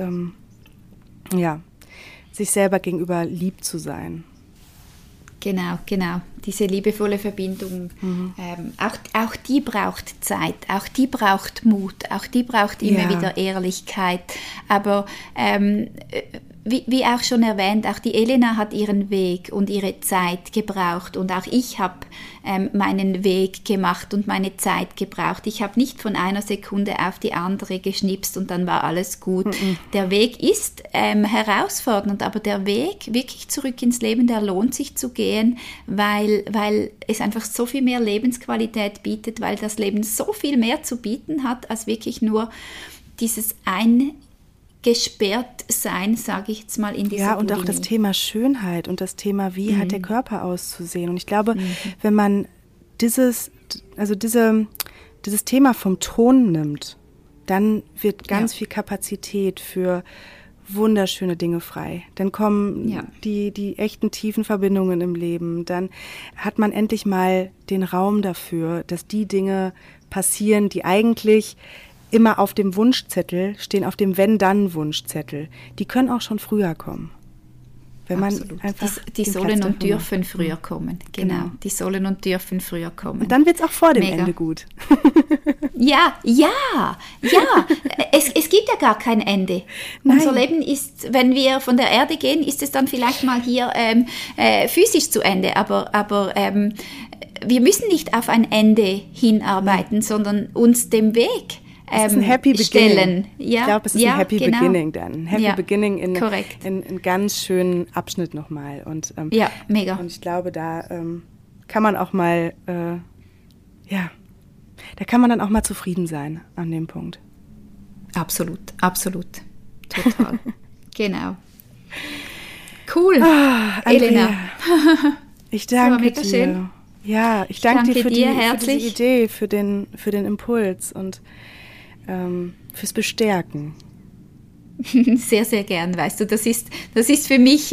sich selber gegenüber lieb zu sein. Genau. diese liebevolle Verbindung, auch die braucht Zeit, auch die braucht Mut, auch die braucht immer wieder Ehrlichkeit. Aber wie auch schon erwähnt, auch die Elena hat ihren Weg und ihre Zeit gebraucht und auch ich habe meinen Weg gemacht und meine Zeit gebraucht. Ich habe nicht von einer Sekunde auf die andere geschnipst und dann war alles gut. Der Weg ist herausfordernd, aber der Weg wirklich zurück ins Leben, der lohnt sich zu gehen, weil es einfach so viel mehr Lebensqualität bietet, weil das Leben so viel mehr zu bieten hat, als wirklich nur dieses gesperrt sein, sage ich jetzt mal, in dieser Ja, und Bulimie. auch das Thema Schönheit und das Thema, wie hat der Körper auszusehen. Und ich glaube, wenn man dieses Thema vom Ton nimmt, dann wird ganz viel Kapazität für wunderschöne Dinge frei. Dann kommen die echten tiefen Verbindungen im Leben. Dann hat man endlich mal den Raum dafür, dass die Dinge passieren, die eigentlich immer auf dem Wunschzettel stehen, auf dem Wenn-Dann-Wunschzettel. Die können auch schon früher kommen. Wenn man einfach die sollen und dürfen früher kommen. Genau, die sollen und dürfen früher kommen. Und dann wird es auch vor dem Ende gut. Ja. Es gibt ja gar kein Ende. Nein. Unser Leben ist, wenn wir von der Erde gehen, ist es dann vielleicht mal hier physisch zu Ende. Aber wir müssen nicht auf ein Ende hinarbeiten, sondern uns dem Weg es ist ein Happy stellen. Beginning. Ja, ich glaube, es ist ein Happy Beginning dann. Ein Happy Beginning in einen ganz schönen Abschnitt nochmal. Und, mega. Und ich glaube, da kann man auch mal, da kann man dann auch mal zufrieden sein an dem Punkt. Absolut. Total. Genau. Cool, Elena. Ich danke dir. Schön. Ja, ich danke dir für diese herzlich. Idee, für den Impuls und fürs Bestärken. Sehr, sehr gern, weißt du, das ist für mich,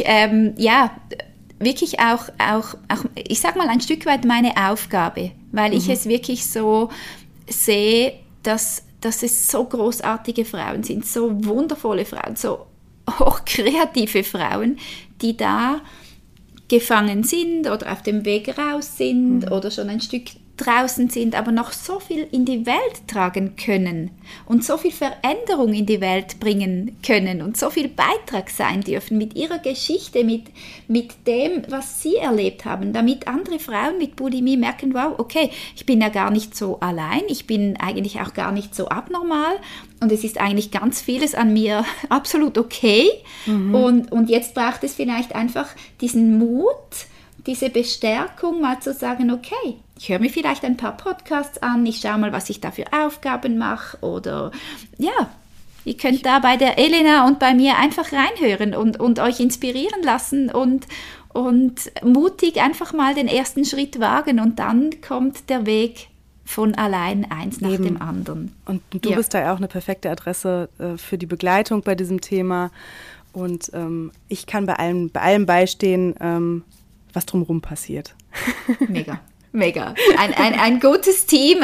wirklich auch, ich sag mal, ein Stück weit meine Aufgabe, weil ich es wirklich so sehe, dass es so großartige Frauen sind, so wundervolle Frauen, so hochkreative Frauen, die da gefangen sind oder auf dem Weg raus sind oder schon ein Stück draußen sind, aber noch so viel in die Welt tragen können und so viel Veränderung in die Welt bringen können und so viel Beitrag sein dürfen mit ihrer Geschichte, mit dem, was sie erlebt haben, damit andere Frauen mit Bulimie merken, wow, okay, ich bin ja gar nicht so allein, ich bin eigentlich auch gar nicht so abnormal und es ist eigentlich ganz vieles an mir absolut okay und jetzt braucht es vielleicht einfach diesen Mut, diese Bestärkung, mal zu sagen, okay, ich höre mir vielleicht ein paar Podcasts an, ich schaue mal, was ich da für Aufgaben mache oder ihr könnt da bei der Elena und bei mir einfach reinhören und euch inspirieren lassen und mutig einfach mal den ersten Schritt wagen und dann kommt der Weg von allein eins nach dem anderen. Und du bist da ja auch eine perfekte Adresse für die Begleitung bei diesem Thema und ich kann bei allem beistehen, was drumherum passiert. Mega. Ein gutes Team,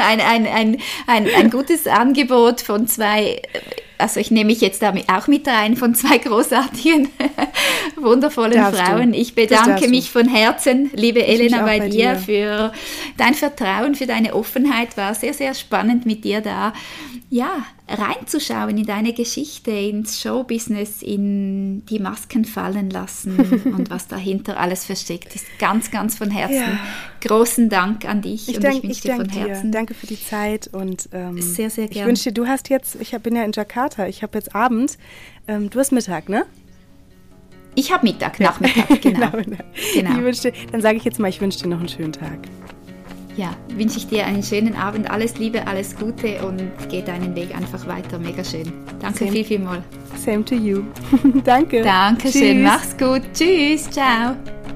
ein gutes Angebot von zwei, also ich nehme mich jetzt damit auch mit rein, von zwei großartigen, wundervollen Frauen. Ich bedanke mich von Herzen, liebe Elena, bei dir für dein Vertrauen, für deine Offenheit. War sehr, sehr spannend mit dir da, reinzuschauen in deine Geschichte, ins Showbusiness, in die Masken fallen lassen und was dahinter alles versteckt ist. Ganz, ganz von Herzen. Ja. Großen Dank an dich ich wünsche dir von Herzen. Danke für die Zeit und sehr, sehr gerne. Ich wünsche dir, ich bin ja in Jakarta, ich habe jetzt Abend, du hast Mittag, ne? Ich habe Nachmittag, genau. Dann sage ich jetzt mal, ich wünsche dir noch einen schönen Tag. Ja, wünsche ich dir einen schönen Abend, alles Liebe, alles Gute und geh deinen Weg einfach weiter, mega schön. Danke vielmals. Same to you. Danke. Dankeschön, mach's gut, tschüss, ciao.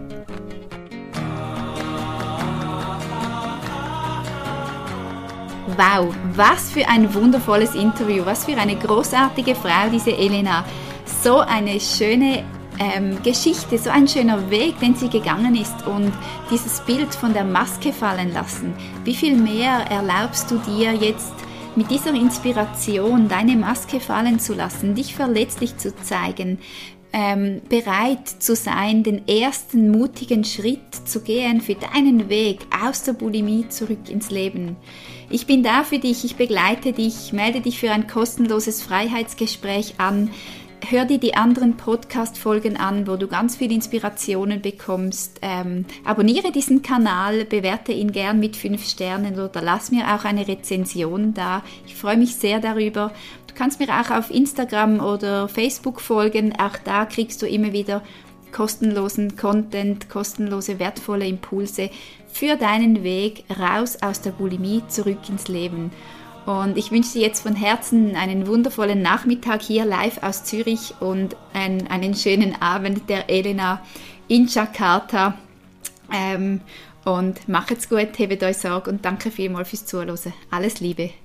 Wow, was für ein wundervolles Interview, was für eine großartige Frau, diese Elena. So eine schöne Geschichte, so ein schöner Weg, den sie gegangen ist und dieses Bild von der Maske fallen lassen. Wie viel mehr erlaubst du dir jetzt mit dieser Inspiration, deine Maske fallen zu lassen, dich verletzlich zu zeigen, bereit zu sein, den ersten mutigen Schritt zu gehen für deinen Weg aus der Bulimie zurück ins Leben. Ich bin da für dich, ich begleite dich, melde dich für ein kostenloses Freiheitsgespräch an. Hör dir die anderen Podcast-Folgen an, wo du ganz viele Inspirationen bekommst. Abonniere diesen Kanal, bewerte ihn gern mit 5 Sternen oder lass mir auch eine Rezension da. Ich freue mich sehr darüber. Du kannst mir auch auf Instagram oder Facebook folgen. Auch da kriegst du immer wieder kostenlosen Content, kostenlose, wertvolle Impulse für deinen Weg raus aus der Bulimie zurück ins Leben. Und ich wünsche dir jetzt von Herzen einen wundervollen Nachmittag hier live aus Zürich und einen schönen Abend der Elena in Jakarta. Und macht's gut, hebt euch Sorge und danke vielmals fürs Zuhören. Alles Liebe.